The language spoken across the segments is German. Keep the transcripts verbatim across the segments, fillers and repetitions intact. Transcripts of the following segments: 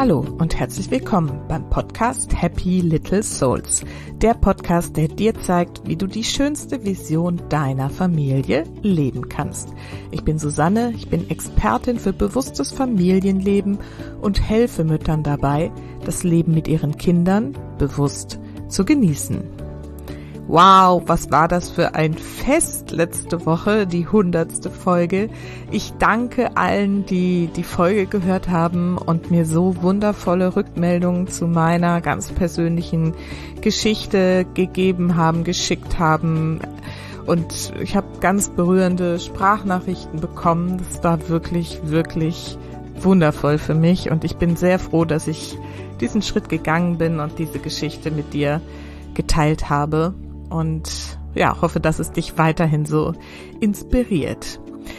Hallo und herzlich willkommen beim Podcast Happy Little Souls. Der Podcast, der dir zeigt, wie du die schönste Vision deiner Familie leben kannst. Ich bin Susanne, ich bin Expertin für bewusstes Familienleben und helfe Müttern dabei, das Leben mit ihren Kindern bewusst zu genießen. Wow, was war das für ein Fest letzte Woche, die hundertste Folge. Ich danke allen, die die Folge gehört haben und mir so wundervolle Rückmeldungen zu meiner ganz persönlichen Geschichte gegeben haben, geschickt haben. Und ich habe ganz berührende Sprachnachrichten bekommen. Das war wirklich, wirklich wundervoll für mich. Und ich bin sehr froh, dass ich diesen Schritt gegangen bin und diese Geschichte mit dir geteilt habe. Und ja, hoffe, dass es dich weiterhin so inspiriert.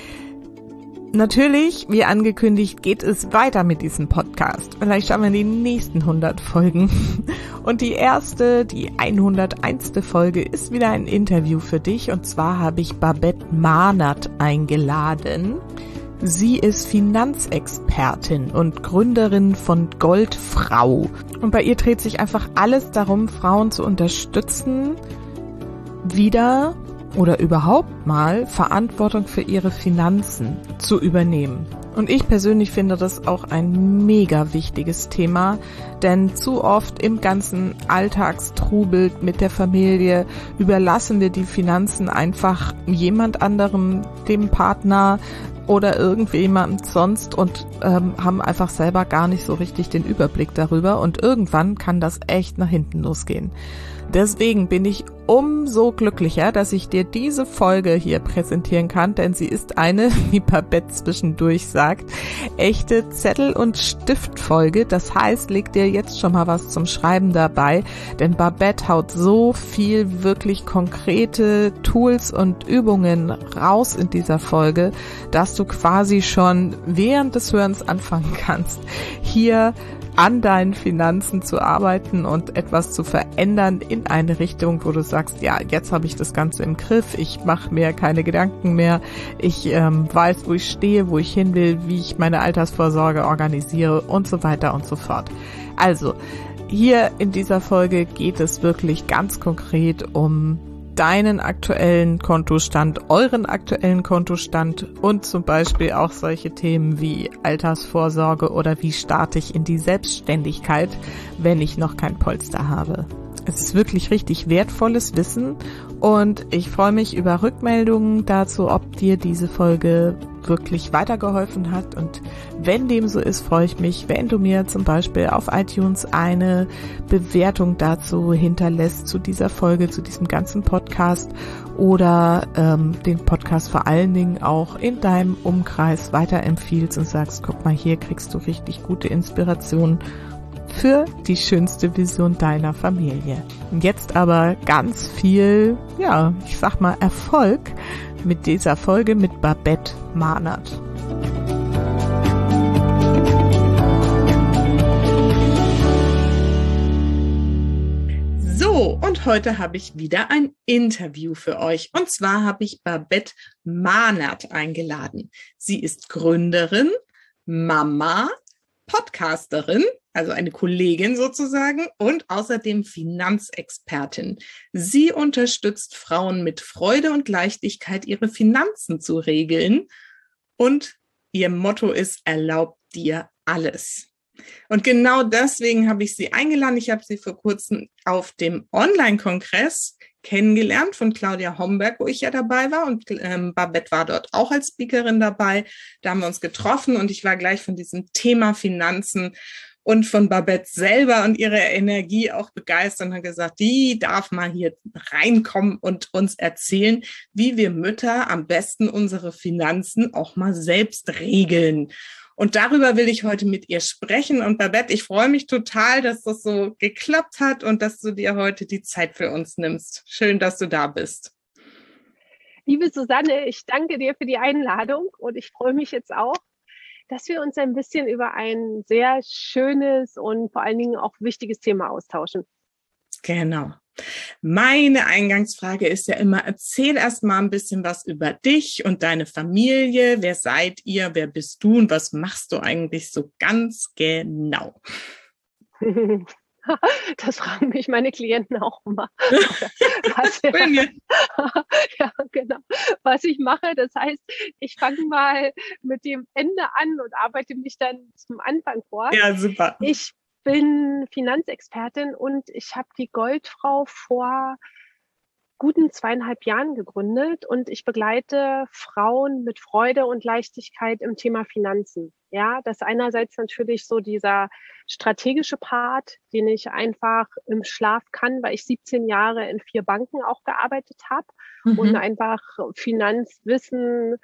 Natürlich, wie angekündigt, geht es weiter mit diesem Podcast. Vielleicht schauen wir in die nächsten hundert Folgen. Und die erste, die hunderteinste Folge ist wieder ein Interview für dich. Und zwar habe ich Babette Mahnert eingeladen. Sie ist Finanzexpertin und Gründerin von Goldfrau. Und bei ihr dreht sich einfach alles darum, Frauen zu unterstützen, wieder oder überhaupt mal Verantwortung für ihre Finanzen zu übernehmen. Und ich persönlich finde das auch ein mega wichtiges Thema, denn zu oft im ganzen Alltagstrubel mit der Familie überlassen wir die Finanzen einfach jemand anderem, dem Partner oder irgendjemandem sonst und ähm, haben einfach selber gar nicht so richtig den Überblick darüber und irgendwann kann das echt nach hinten losgehen. Deswegen bin ich umso glücklicher, dass ich dir diese Folge hier präsentieren kann, denn sie ist eine, wie Babette zwischendurch sagt, echte Zettel- und Stiftfolge. Das heißt, leg dir jetzt schon mal was zum Schreiben dabei, denn Babette haut so viel wirklich konkrete Tools und Übungen raus in dieser Folge, dass du quasi schon während des Hörens anfangen kannst, hier an deinen Finanzen zu arbeiten und etwas zu verändern in eine Richtung, wo du sagst, ja, jetzt habe ich das Ganze im Griff, ich mache mir keine Gedanken mehr, ich ähm, weiß, wo ich stehe, wo ich hin will, wie ich meine Altersvorsorge organisiere und so weiter und so fort. Also, hier in dieser Folge geht es wirklich ganz konkret um deinen aktuellen Kontostand, euren aktuellen Kontostand und zum Beispiel auch solche Themen wie Altersvorsorge oder wie starte ich in die Selbstständigkeit, wenn ich noch kein Polster habe. Es ist wirklich richtig wertvolles Wissen und ich freue mich über Rückmeldungen dazu, ob dir diese Folge wirklich weitergeholfen hat. Und wenn dem so ist, freue ich mich, wenn du mir zum Beispiel auf iTunes eine Bewertung dazu hinterlässt, zu dieser Folge, zu diesem ganzen Podcast oder ähm, den Podcast vor allen Dingen auch in deinem Umkreis weiterempfiehlst und sagst, guck mal, hier kriegst du richtig gute Inspiration für die schönste Vision deiner Familie. Und jetzt aber ganz viel, ja, ich sag mal Erfolg mit dieser Folge mit Babette Mahnert. So, und heute habe ich wieder ein Interview für euch. Und zwar habe ich Babette Mahnert eingeladen. Sie ist Gründerin, Mama, Podcasterin, also eine Kollegin sozusagen und außerdem Finanzexpertin. Sie unterstützt Frauen mit Freude und Leichtigkeit, ihre Finanzen zu regeln und ihr Motto ist, erlaubt dir alles. Und genau deswegen habe ich sie eingeladen. Ich habe sie vor kurzem auf dem Online-Kongress kennengelernt von Claudia Homberg, wo ich ja dabei war und ähm, Babette war dort auch als Speakerin dabei. Da haben wir uns getroffen und ich war gleich von diesem Thema Finanzen und von Babette selber und ihrer Energie auch begeistert und hat gesagt, die darf mal hier reinkommen und uns erzählen, wie wir Mütter am besten unsere Finanzen auch mal selbst regeln. Und darüber will ich heute mit ihr sprechen. Und Babette, ich freue mich total, dass das so geklappt hat und dass du dir heute die Zeit für uns nimmst. Schön, dass du da bist. Liebe Susanne, ich danke dir für die Einladung und ich freue mich jetzt auch, dass wir uns ein bisschen über ein sehr schönes und vor allen Dingen auch wichtiges Thema austauschen. Genau. Meine Eingangsfrage ist ja immer, erzähl erst mal ein bisschen was über dich und deine Familie. Wer seid ihr? Wer bist du? Und was machst du eigentlich so ganz genau? Das fragen mich meine Klienten auch immer. Was, ja, genau. Was ich mache, das heißt, ich fange mal mit dem Ende an und arbeite mich dann zum Anfang vor. Ja, super. Ich bin Finanzexpertin und ich habe die Goldfrau vor guten zweieinhalb Jahren gegründet und ich begleite Frauen mit Freude und Leichtigkeit im Thema Finanzen. Ja, das einerseits natürlich so dieser strategische Part, den ich einfach im Schlaf kann, weil ich siebzehn Jahre in vier Banken auch gearbeitet habe mhm. und einfach Finanzwissen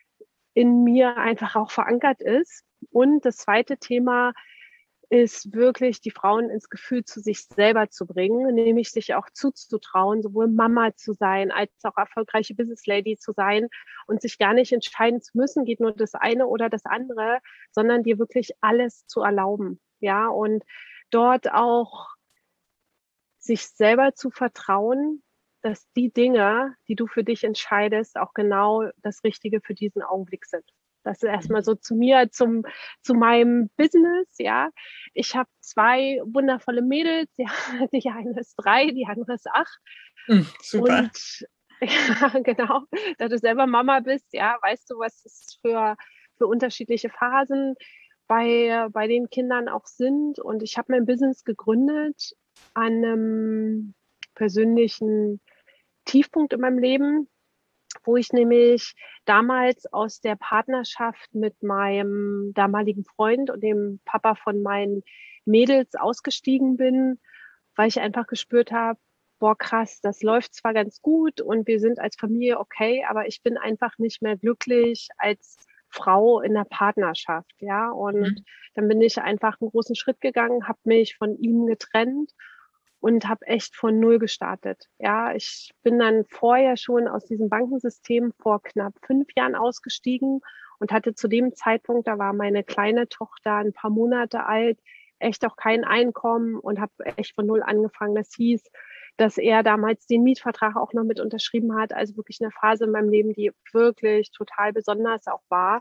in mir einfach auch verankert ist. Und das zweite Thema ist wirklich, die Frauen ins Gefühl zu sich selber zu bringen, nämlich sich auch zuzutrauen, sowohl Mama zu sein, als auch erfolgreiche Business Lady zu sein und sich gar nicht entscheiden zu müssen, geht nur das eine oder das andere, sondern dir wirklich alles zu erlauben. Ja, und dort auch sich selber zu vertrauen, dass die Dinge, die du für dich entscheidest, auch genau das Richtige für diesen Augenblick sind. Das ist erstmal so zu mir, zum, zu meinem Business, ja. Ich habe zwei wundervolle Mädels, ja. Die eine ist drei, die andere ist acht. Mm, super. Und ja, genau, da du selber Mama bist, ja, weißt du, was es für, für unterschiedliche Phasen bei, bei den Kindern auch sind. Und ich habe mein Business gegründet an einem persönlichen Tiefpunkt in meinem Leben, wo ich nämlich damals aus der Partnerschaft mit meinem damaligen Freund und dem Papa von meinen Mädels ausgestiegen bin, weil ich einfach gespürt habe, boah, krass, das läuft zwar ganz gut und wir sind als Familie okay, aber ich bin einfach nicht mehr glücklich als Frau in der Partnerschaft, ja. Und mhm. dann bin ich einfach einen großen Schritt gegangen, habe mich von ihm getrennt und habe echt von Null gestartet. Ja, ich bin dann vorher schon aus diesem Bankensystem vor knapp fünf Jahren ausgestiegen und hatte zu dem Zeitpunkt, da war meine kleine Tochter ein paar Monate alt, echt auch kein Einkommen und habe echt von Null angefangen. Das hieß, dass er damals den Mietvertrag auch noch mit unterschrieben hat. Also wirklich eine Phase in meinem Leben, die wirklich total besonders auch war.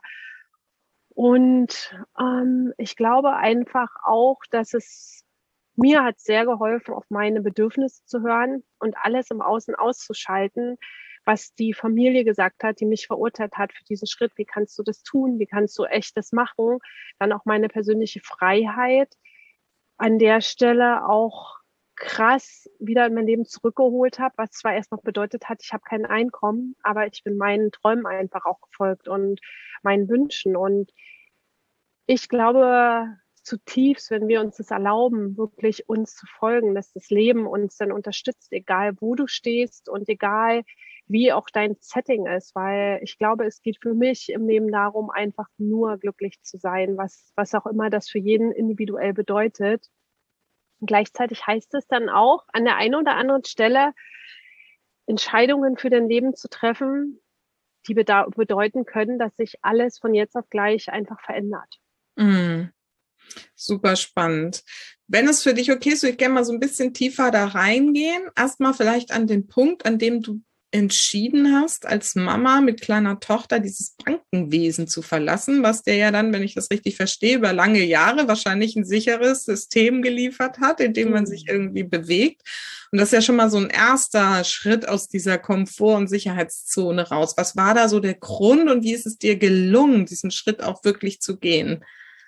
Und ähm, ich glaube einfach auch, dass es mir hat sehr geholfen, auf meine Bedürfnisse zu hören und alles im Außen auszuschalten, was die Familie gesagt hat, die mich verurteilt hat für diesen Schritt. Wie kannst du das tun? Wie kannst du echt das machen? Dann auch meine persönliche Freiheit an der Stelle auch krass wieder in mein Leben zurückgeholt habe, was zwar erst noch bedeutet hat, ich habe kein Einkommen, aber ich bin meinen Träumen einfach auch gefolgt und meinen Wünschen. Und ich glaube zutiefst, wenn wir uns das erlauben, wirklich uns zu folgen, dass das Leben uns dann unterstützt, egal wo du stehst und egal wie auch dein Setting ist, weil ich glaube, es geht für mich im Leben darum, einfach nur glücklich zu sein, was, was auch immer das für jeden individuell bedeutet. Und gleichzeitig heißt es dann auch, an der einen oder anderen Stelle Entscheidungen für dein Leben zu treffen, die bedeuten können, dass sich alles von jetzt auf gleich einfach verändert. Mm. Super spannend. Wenn es für dich okay ist, würde ich gerne mal so ein bisschen tiefer da reingehen. Erstmal vielleicht an den Punkt, an dem du entschieden hast, als Mama mit kleiner Tochter dieses Bankenwesen zu verlassen, was dir ja dann, wenn ich das richtig verstehe, über lange Jahre wahrscheinlich ein sicheres System geliefert hat, in dem man sich irgendwie bewegt. Und das ist ja schon mal so ein erster Schritt aus dieser Komfort- und Sicherheitszone raus. Was war da so der Grund und wie ist es dir gelungen, diesen Schritt auch wirklich zu gehen?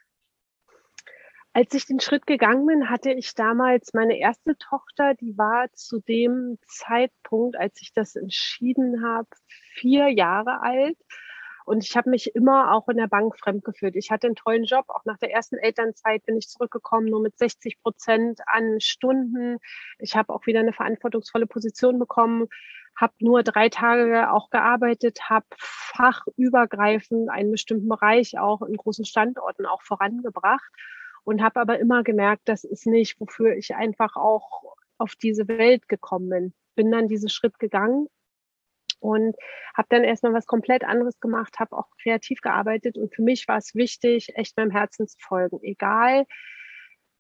Als ich den Schritt gegangen bin, hatte ich damals meine erste Tochter, die war zu dem Zeitpunkt, als ich das entschieden habe, vier Jahre alt. Und ich habe mich immer auch in der Bank fremdgefühlt. Ich hatte einen tollen Job. Auch nach der ersten Elternzeit bin ich zurückgekommen, nur mit sechzig Prozent an Stunden. Ich habe auch wieder eine verantwortungsvolle Position bekommen, habe nur drei Tage auch gearbeitet, habe fachübergreifend einen bestimmten Bereich auch in großen Standorten auch vorangebracht. Und habe aber immer gemerkt, das ist nicht, wofür ich einfach auch auf diese Welt gekommen bin. Bin dann diesen Schritt gegangen und habe dann erstmal was komplett anderes gemacht, habe auch kreativ gearbeitet. Und für mich war es wichtig, echt meinem Herzen zu folgen. Egal,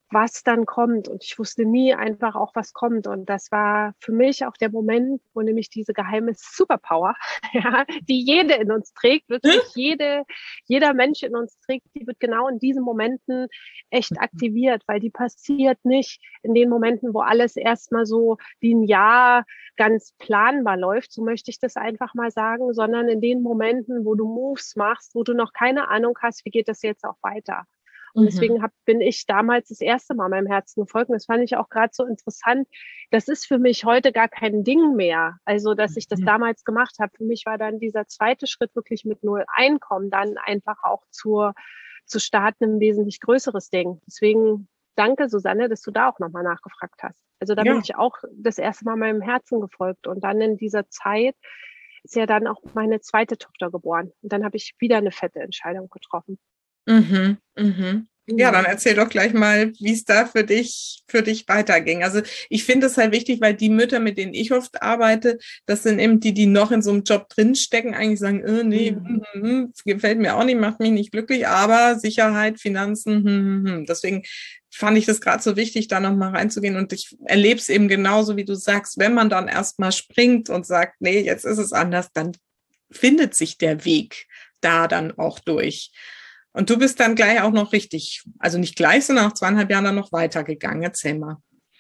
was dann kommt. Und ich wusste nie einfach auch, was kommt. Und das war für mich auch der Moment, wo nämlich diese geheime Superpower, ja, die jede in uns trägt, wirklich jede, jeder Mensch in uns trägt, die wird genau in diesen Momenten echt aktiviert, weil die passiert nicht in den Momenten, wo alles erstmal so wie ein Jahr ganz planbar läuft, so möchte ich das einfach mal sagen, sondern in den Momenten, wo du Moves machst, wo du noch keine Ahnung hast, wie geht das jetzt auch weiter. Und deswegen hab, bin ich damals das erste Mal meinem Herzen gefolgt. Und das fand ich auch gerade so interessant. Das ist für mich heute gar kein Ding mehr. Also, dass ich das damals gemacht habe. Für mich war dann dieser zweite Schritt wirklich mit null Einkommen dann einfach auch zur, zu starten ein wesentlich größeres Ding. Deswegen danke, Susanne, dass du da auch nochmal nachgefragt hast. Also da ja. bin ich auch das erste Mal meinem Herzen gefolgt. Und dann in dieser Zeit ist ja dann auch meine zweite Tochter geboren. Und dann habe ich wieder eine fette Entscheidung getroffen. Mhm, mhm. Ja, dann erzähl doch gleich mal, wie es da für dich, für dich weiterging. Also ich finde es halt wichtig, weil die Mütter, mit denen ich oft arbeite, das sind eben die, die noch in so einem Job drinstecken, eigentlich sagen, äh, nee, mhm. mm, mm, gefällt mir auch nicht, macht mich nicht glücklich, aber Sicherheit, Finanzen, hm, hm. Deswegen fand ich das gerade so wichtig, da nochmal reinzugehen. Und ich erlebe es eben genauso, wie du sagst, wenn man dann erstmal springt und sagt, nee, jetzt ist es anders, dann findet sich der Weg da dann auch durch. Und du bist dann gleich auch noch richtig, also nicht gleich, sondern nach zweieinhalb Jahren dann noch weitergegangen. Erzähl mal.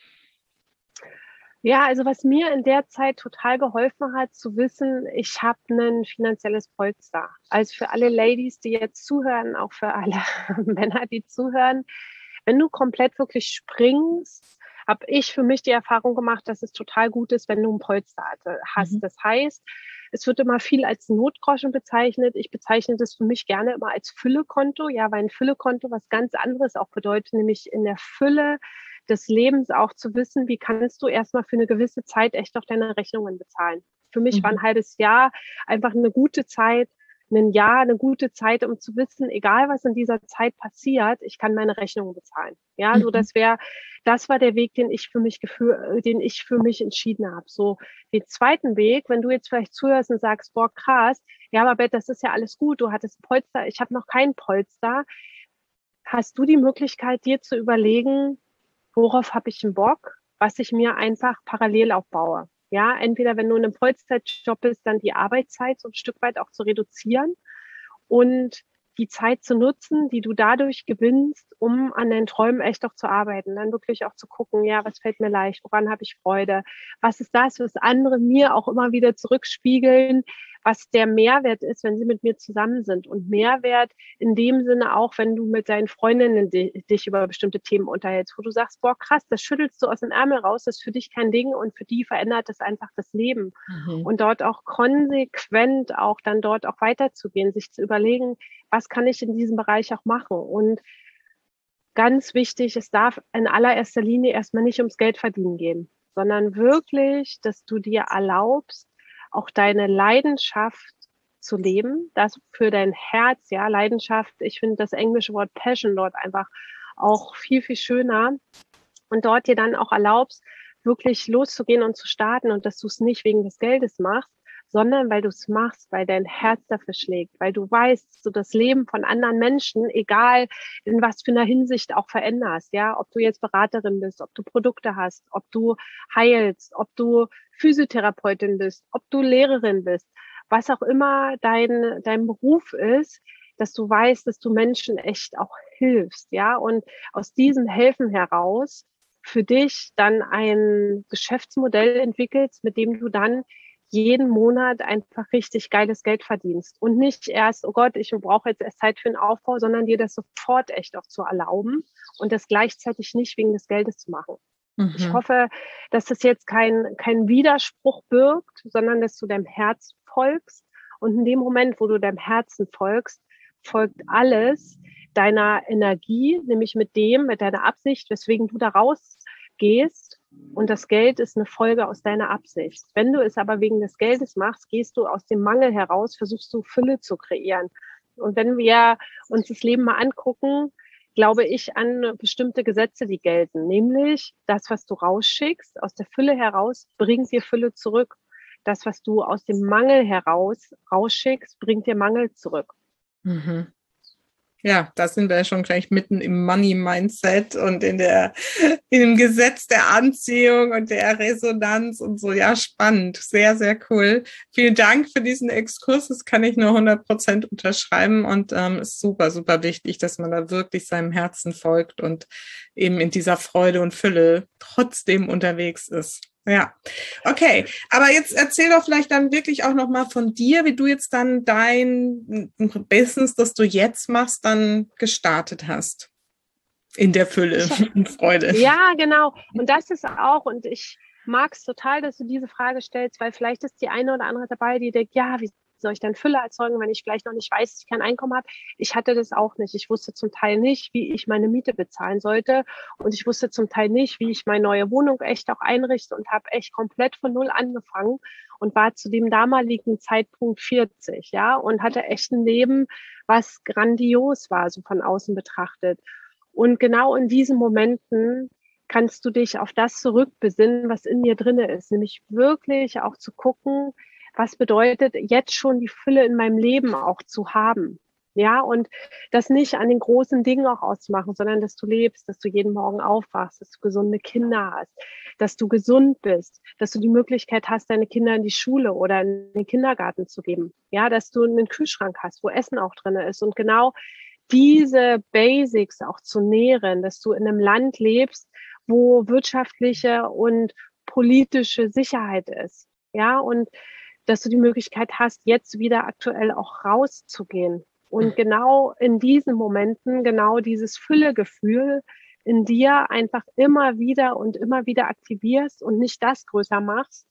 Ja, also was mir in der Zeit total geholfen hat, zu wissen, ich habe ein finanzielles Polster. Also für alle Ladies, die jetzt zuhören, auch für alle Männer, die zuhören, wenn du komplett wirklich springst, habe ich für mich die Erfahrung gemacht, dass es total gut ist, wenn du ein Polster hast. Mhm. Das heißt, es wird immer viel als Notgroschen bezeichnet. Ich bezeichne das für mich gerne immer als Füllekonto, ja, weil ein Füllekonto was ganz anderes auch bedeutet, nämlich in der Fülle des Lebens auch zu wissen, wie kannst du erstmal für eine gewisse Zeit echt auch deine Rechnungen bezahlen. Für mich mhm. war ein halbes Jahr einfach eine gute Zeit, ein Jahr, eine gute Zeit, um zu wissen, egal was in dieser Zeit passiert, ich kann meine Rechnungen bezahlen. Ja, mhm. so das wäre, das war der Weg, den ich für mich gefühl, den ich für mich entschieden habe. So den zweiten Weg, wenn du jetzt vielleicht zuhörst und sagst, boah krass, ja, aber Beth, das ist ja alles gut, du hattest ein Polster, ich habe noch kein Polster. Hast du die Möglichkeit, dir zu überlegen, worauf habe ich einen Bock, was ich mir einfach parallel aufbaue? Ja, entweder wenn du in einem Vollzeitjob bist, dann die Arbeitszeit so ein Stück weit auch zu reduzieren und die Zeit zu nutzen, die du dadurch gewinnst, um an deinen Träumen echt auch zu arbeiten. Dann wirklich auch zu gucken, ja, was fällt mir leicht, woran habe ich Freude, was ist das, was andere mir auch immer wieder zurückspiegeln, was der Mehrwert ist, wenn sie mit mir zusammen sind. Und Mehrwert in dem Sinne auch, wenn du mit deinen Freundinnen dich über bestimmte Themen unterhältst, wo du sagst, boah, krass, das schüttelst du aus dem Ärmel raus, das ist für dich kein Ding und für die verändert das einfach das Leben. Mhm. Und dort auch konsequent auch dann dort auch weiterzugehen, sich zu überlegen, was kann ich in diesem Bereich auch machen? Und ganz wichtig, es darf in allererster Linie erstmal nicht ums Geld verdienen gehen, sondern wirklich, dass du dir erlaubst, auch deine Leidenschaft zu leben, das für dein Herz, ja, Leidenschaft, ich finde das englische Wort Passion dort einfach auch viel, viel schöner und dort dir dann auch erlaubst, wirklich loszugehen und zu starten und dass du es nicht wegen des Geldes machst, sondern weil du es machst, weil dein Herz dafür schlägt, weil du weißt, dass du das Leben von anderen Menschen, egal in was für einer Hinsicht auch veränderst, ja, ob du jetzt Beraterin bist, ob du Produkte hast, ob du heilst, ob du Physiotherapeutin bist, ob du Lehrerin bist, was auch immer dein, dein Beruf ist, dass du weißt, dass du Menschen echt auch hilfst, ja, und aus diesem Helfen heraus für dich dann ein Geschäftsmodell entwickelst, mit dem du dann jeden Monat einfach richtig geiles Geld verdienst und nicht erst, oh Gott, ich brauche jetzt erst Zeit für den Aufbau, sondern dir das sofort echt auch zu erlauben und das gleichzeitig nicht wegen des Geldes zu machen. Mhm. Ich hoffe, dass das jetzt kein, kein Widerspruch birgt, sondern dass du deinem Herz folgst und in dem Moment, wo du deinem Herzen folgst, folgt alles deiner Energie, nämlich mit dem, mit deiner Absicht, weswegen du da rausgehst. Und das Geld ist eine Folge aus deiner Absicht. Wenn du es aber wegen des Geldes machst, gehst du aus dem Mangel heraus, versuchst du Fülle zu kreieren. Und wenn wir uns das Leben mal angucken, glaube ich an bestimmte Gesetze, die gelten. Nämlich, das, was du rausschickst, aus der Fülle heraus, bringt dir Fülle zurück. Das, was du aus dem Mangel heraus rausschickst, bringt dir Mangel zurück. Mhm. Ja, da sind wir schon gleich mitten im Money-Mindset und in der, in dem Gesetz der Anziehung und der Resonanz und so. Ja, spannend. Sehr, sehr cool. Vielen Dank für diesen Exkurs. Das kann ich nur hundert Prozent unterschreiben und ähm, ist super, super wichtig, dass man da wirklich seinem Herzen folgt und eben in dieser Freude und Fülle trotzdem unterwegs ist. Ja, okay. Aber jetzt erzähl doch vielleicht dann wirklich auch nochmal von dir, wie du jetzt dann dein Business, das du jetzt machst, dann gestartet hast. In der Fülle und Freude. Ja, genau. Und das ist auch, und ich mag es total, dass du diese Frage stellst, weil vielleicht ist die eine oder andere dabei, die denkt, ja, wie soll ich dann Fülle erzeugen, wenn ich vielleicht noch nicht weiß, dass ich kein Einkommen habe? Ich hatte das auch nicht. Ich wusste zum Teil nicht, wie ich meine Miete bezahlen sollte. Und ich wusste zum Teil nicht, wie ich meine neue Wohnung echt auch einrichte und habe echt komplett von null angefangen und war zu dem damaligen Zeitpunkt vierzig, ja, und hatte echt ein Leben, was grandios war, so von außen betrachtet. Und genau in diesen Momenten kannst du dich auf das zurückbesinnen, was in dir drinne ist, nämlich wirklich auch zu gucken, was bedeutet jetzt schon die Fülle in meinem Leben auch zu haben. Ja, und das nicht an den großen Dingen auch auszumachen, sondern dass du lebst, dass du jeden Morgen aufwachst, dass du gesunde Kinder hast, dass du gesund bist, dass du die Möglichkeit hast, deine Kinder in die Schule oder in den Kindergarten zu geben. Ja, dass du einen Kühlschrank hast, wo Essen auch drin ist. Und genau diese Basics auch zu nähren, dass du in einem Land lebst, wo wirtschaftliche und politische Sicherheit ist. Ja, und dass du die Möglichkeit hast, jetzt wieder aktuell auch rauszugehen. Und genau in diesen Momenten, genau dieses Füllegefühl in dir einfach immer wieder und immer wieder aktivierst und nicht das größer machst,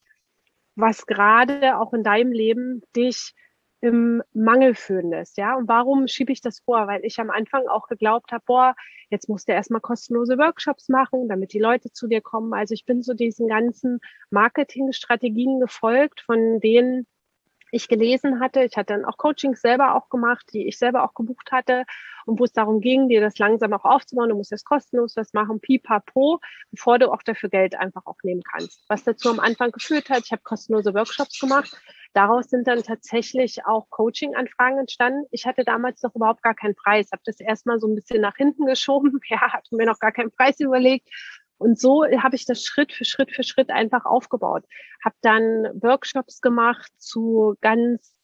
was gerade auch in deinem Leben dich im Mangel fühlen lässt, ja. Und warum schiebe ich das vor? Weil ich am Anfang auch geglaubt habe, boah, jetzt musst du erstmal kostenlose Workshops machen, damit die Leute zu dir kommen. Also ich bin so diesen ganzen Marketingstrategien gefolgt, von denen ich gelesen hatte. Ich hatte dann auch Coachings selber auch gemacht, die ich selber auch gebucht hatte und wo es darum ging, dir das langsam auch aufzubauen. Du musst jetzt kostenlos was machen, pipapo, bevor du auch dafür Geld einfach auch nehmen kannst. Was dazu am Anfang geführt hat, ich habe kostenlose Workshops gemacht. Daraus sind dann tatsächlich auch Coaching-Anfragen entstanden. Ich hatte damals noch überhaupt gar keinen Preis, habe das erstmal so ein bisschen nach hinten geschoben, ja, hatte mir noch gar keinen Preis überlegt. Und so habe ich das Schritt für Schritt für Schritt einfach aufgebaut. Habe dann Workshops gemacht zu ganz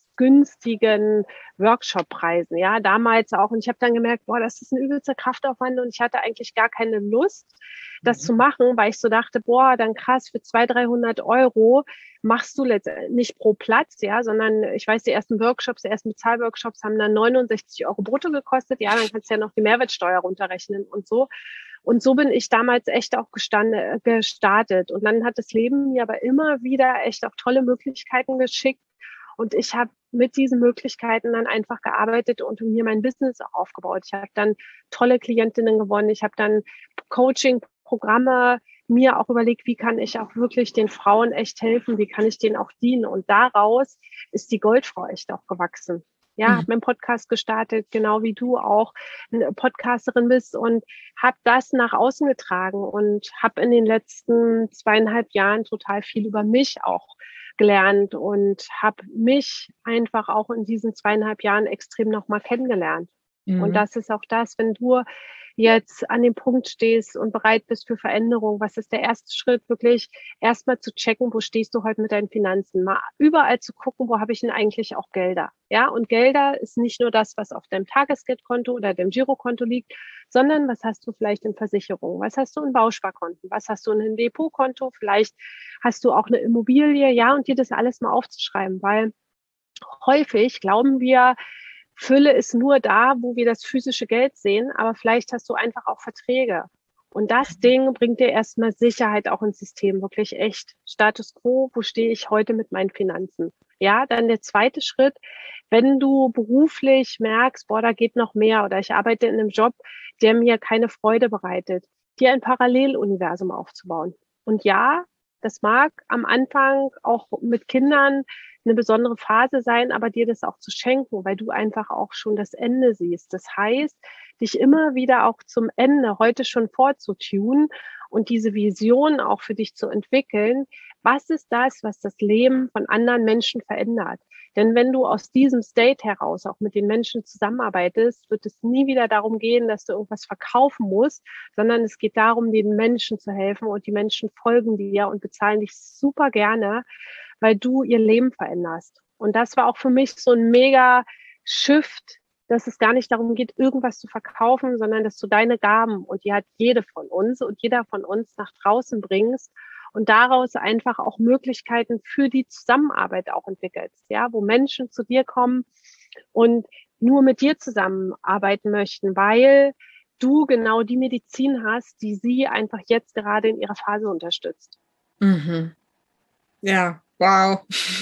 günstigen Workshop-Preisen, ja, damals auch. Und ich habe dann gemerkt, boah, das ist ein übelster Kraftaufwand und ich hatte eigentlich gar keine Lust, das mhm. zu machen, weil ich so dachte, boah, dann krass, für zweihundert, dreihundert Euro machst du letztendlich nicht pro Platz, ja, sondern ich weiß, die ersten Workshops, die ersten Bezahlworkshops haben dann neunundsechzig Euro brutto gekostet. Ja, dann kannst du ja noch die Mehrwertsteuer runterrechnen und so. Und so bin ich damals echt auch gestande, gestartet. Und dann hat das Leben mir aber immer wieder echt auch tolle Möglichkeiten geschickt. Und ich habe mit diesen Möglichkeiten dann einfach gearbeitet und mir mein Business auch aufgebaut. Ich habe dann tolle Klientinnen gewonnen. Ich habe dann Coaching-Programme mir auch überlegt, wie kann ich auch wirklich den Frauen echt helfen? Wie kann ich denen auch dienen? Und daraus ist die Goldfrau echt auch gewachsen. Ja, mhm. habe meinen Podcast gestartet, genau wie du auch eine Podcasterin bist und habe das nach außen getragen und habe in den letzten zweieinhalb Jahren total viel über mich auch gelernt und habe mich einfach auch in diesen zweieinhalb Jahren extrem nochmal kennengelernt. Mhm. Und das ist auch das, wenn du jetzt an dem Punkt stehst und bereit bist für Veränderung, was ist der erste Schritt? Wirklich erstmal zu checken, wo stehst du heute mit deinen Finanzen? Mal überall zu gucken, wo habe ich denn eigentlich auch Gelder? Ja, und Gelder ist nicht nur das, was auf deinem Tagesgeldkonto oder dem Girokonto liegt, sondern was hast du vielleicht in Versicherungen? Was hast du in Bausparkonten? Was hast du in einem Depotkonto? Vielleicht hast du auch eine Immobilie, ja, und dir das alles mal aufzuschreiben, weil häufig glauben wir, Fülle ist nur da, wo wir das physische Geld sehen, aber vielleicht hast du einfach auch Verträge. Und das Ding bringt dir erstmal Sicherheit auch ins System, wirklich echt. Status quo, wo stehe ich heute mit meinen Finanzen? Ja, dann der zweite Schritt, wenn du beruflich merkst, boah, da geht noch mehr oder ich arbeite in einem Job, der mir keine Freude bereitet, dir ein Paralleluniversum aufzubauen. Und ja, das mag am Anfang auch mit Kindern eine besondere Phase sein, aber dir das auch zu schenken, weil du einfach auch schon das Ende siehst. Das heißt, dich immer wieder auch zum Ende heute schon vorzutun und diese Vision auch für dich zu entwickeln. Was ist das, was das Leben von anderen Menschen verändert? Denn wenn du aus diesem State heraus auch mit den Menschen zusammenarbeitest, wird es nie wieder darum gehen, dass du irgendwas verkaufen musst, sondern es geht darum, den Menschen zu helfen und die Menschen folgen dir und bezahlen dich super gerne, weil du ihr Leben veränderst. Und das war auch für mich so ein mega Shift, dass es gar nicht darum geht, irgendwas zu verkaufen, sondern dass du deine Gaben, und die hat jede von uns und jeder von uns, nach draußen bringst und daraus einfach auch Möglichkeiten für die Zusammenarbeit auch entwickelst, ja, wo Menschen zu dir kommen und nur mit dir zusammenarbeiten möchten, weil du genau die Medizin hast, die sie einfach jetzt gerade in ihrer Phase unterstützt. Mhm. Ja, wow.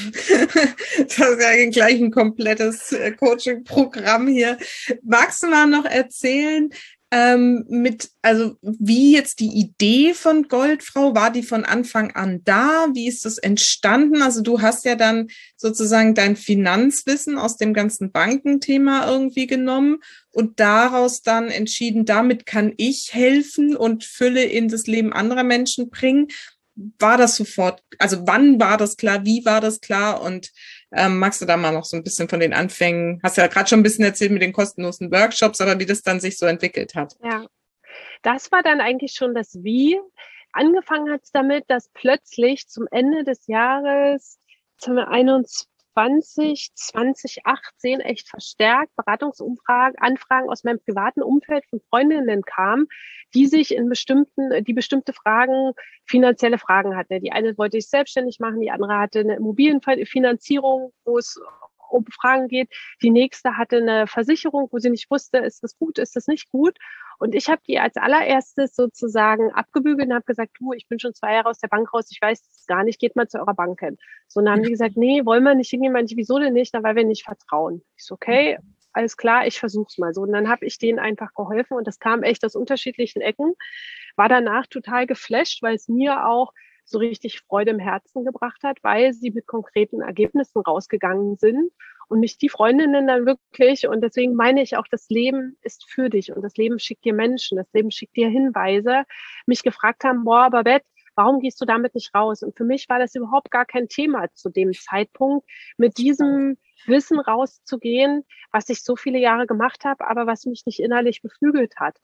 Das ist ja gleich ein komplettes Coaching-Programm hier. Magst du mal noch erzählen, ähm, mit, also wie jetzt die Idee von Goldfrau, war die von Anfang an da? Wie ist das entstanden? Also du hast ja dann sozusagen dein Finanzwissen aus dem ganzen Bankenthema irgendwie genommen und daraus dann entschieden, damit kann ich helfen und Fülle in das Leben anderer Menschen bringen. War das sofort, also wann war das klar, wie war das klar und ähm, magst du da mal noch so ein bisschen von den Anfängen, hast ja gerade schon ein bisschen erzählt mit den kostenlosen Workshops, aber wie das dann sich so entwickelt hat? Ja, das war dann eigentlich schon das Wie. Angefangen hat es damit, dass plötzlich zum Ende des Jahres einundzwanzig, zwanzig achtzehn echt verstärkt Beratungsumfragen, Anfragen aus meinem privaten Umfeld von Freundinnen kamen, die sich in bestimmten, die bestimmte Fragen, finanzielle Fragen hatten. Die eine wollte sich selbstständig machen, die andere hatte eine Immobilienfinanzierung, wo es um Fragen geht. Die nächste hatte eine Versicherung, wo sie nicht wusste, ist das gut, ist das nicht gut. Und ich habe die als allererstes sozusagen abgebügelt und habe gesagt, du, ich bin schon zwei Jahre aus der Bank raus, ich weiß es gar nicht, geht mal zu eurer Bank hin. So, und dann haben die gesagt, nee, wollen wir nicht hingehen. Meinte ich, wieso denn nicht? Na, weil wir nicht vertrauen. Ich so, okay, alles klar, ich versuch's mal so. Und dann habe ich denen einfach geholfen und das kam echt aus unterschiedlichen Ecken. War danach total geflasht, weil es mir auch so richtig Freude im Herzen gebracht hat, weil sie mit konkreten Ergebnissen rausgegangen sind und mich die Freundinnen dann wirklich, und deswegen meine ich auch, das Leben ist für dich und das Leben schickt dir Menschen, das Leben schickt dir Hinweise, mich gefragt haben, boah, Babette, warum gehst du damit nicht raus? Und für mich war das überhaupt gar kein Thema zu dem Zeitpunkt, mit diesem Wissen rauszugehen, was ich so viele Jahre gemacht habe, aber was mich nicht innerlich beflügelt hat.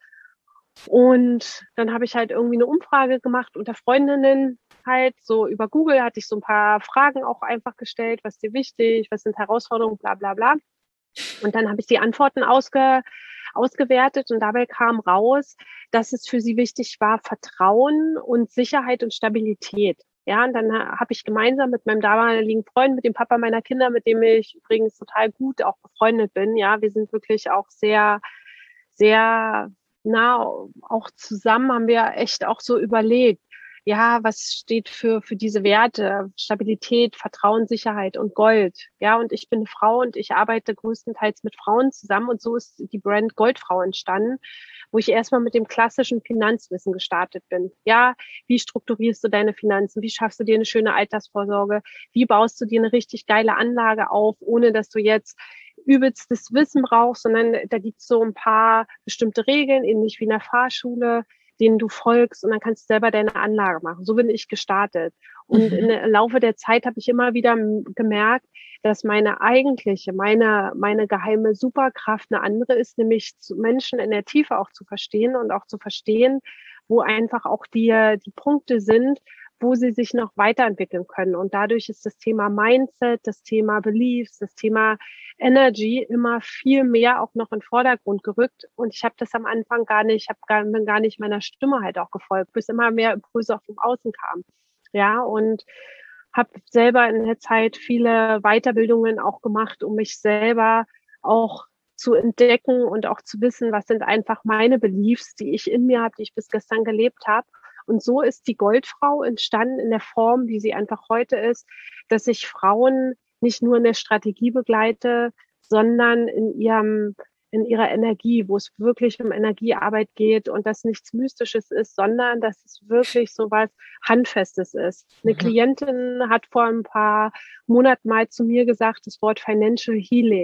Und dann habe ich halt irgendwie eine Umfrage gemacht unter Freundinnen, halt so über Google hatte ich so ein paar Fragen auch einfach gestellt, was ist dir wichtig, was sind Herausforderungen, bla bla bla. Und dann habe ich die Antworten ausge, ausgewertet und dabei kam raus, dass es für sie wichtig war, Vertrauen und Sicherheit und Stabilität. Ja, und dann habe ich gemeinsam mit meinem damaligen Freund, mit dem Papa meiner Kinder, mit dem ich übrigens total gut auch befreundet bin, ja, wir sind wirklich auch sehr, sehr nah auch zusammen, haben wir echt auch so überlegt, ja, was steht für, für diese Werte? Stabilität, Vertrauen, Sicherheit und Gold. Ja, und ich bin eine Frau und ich arbeite größtenteils mit Frauen zusammen und so ist die Brand Goldfrau entstanden, wo ich erstmal mit dem klassischen Finanzwissen gestartet bin. Ja, wie strukturierst du deine Finanzen? Wie schaffst du dir eine schöne Altersvorsorge? Wie baust du dir eine richtig geile Anlage auf, ohne dass du jetzt übelstes Wissen brauchst, sondern da gibt es so ein paar bestimmte Regeln, ähnlich wie in der Fahrschule, denen du folgst und dann kannst du selber deine Anlage machen. So bin ich gestartet. Und mhm. im Laufe der Zeit habe ich immer wieder gemerkt, dass meine eigentliche, meine, meine geheime Superkraft eine andere ist, nämlich Menschen in der Tiefe auch zu verstehen und auch zu verstehen, wo einfach auch die, die Punkte sind, wo sie sich noch weiterentwickeln können. Und dadurch ist das Thema Mindset, das Thema Beliefs, das Thema Energy immer viel mehr auch noch in den Vordergrund gerückt. Und ich habe das am Anfang gar nicht, ich hab gar, bin gar nicht meiner Stimme halt auch gefolgt, bis immer mehr Impulse auch vom Außen kamen. Ja, und habe selber in der Zeit viele Weiterbildungen auch gemacht, um mich selber auch zu entdecken und auch zu wissen, was sind einfach meine Beliefs, die ich in mir habe, die ich bis gestern gelebt habe. Und so ist die Goldfrau entstanden in der Form, wie sie einfach heute ist, dass ich Frauen nicht nur in der Strategie begleite, sondern in ihrem, in ihrer Energie, wo es wirklich um Energiearbeit geht und das nichts Mystisches ist, sondern dass es wirklich so was Handfestes ist. Eine mhm. Klientin hat vor ein paar Monaten mal zu mir gesagt, das Wort Financial Healing.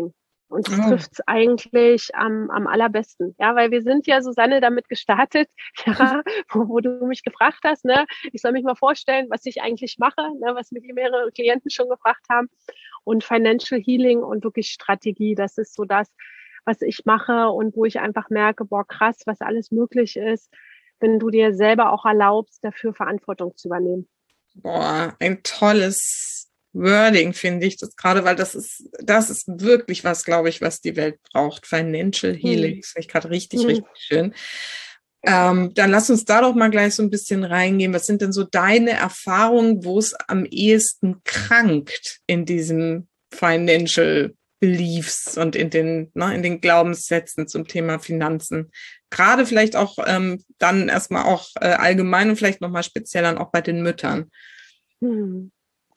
Und es Oh. trifft es eigentlich am, am allerbesten. Ja, weil wir sind ja, Susanne, damit gestartet, ja, wo, wo du mich gefragt hast, ne, ich soll mich mal vorstellen, was ich eigentlich mache, ne, was mir mehrere Klienten schon gefragt haben. Und Financial Healing und wirklich Strategie, das ist so das, was ich mache und wo ich einfach merke, boah, krass, was alles möglich ist, wenn du dir selber auch erlaubst, dafür Verantwortung zu übernehmen. Boah, ein tolles Wording, finde ich, das gerade, weil das ist, das ist wirklich was, glaube ich, was die Welt braucht. Financial Healing, Hm. das finde ich gerade richtig, Hm. richtig schön. Ähm, dann lass uns da doch mal gleich so ein bisschen reingehen. Was sind denn so deine Erfahrungen, wo es am ehesten krankt in diesem Financial Beliefs und in den, ne, in den Glaubenssätzen zum Thema Finanzen? Gerade vielleicht auch ähm, dann erstmal auch äh, allgemein und vielleicht nochmal speziell dann auch bei den Müttern. Hm.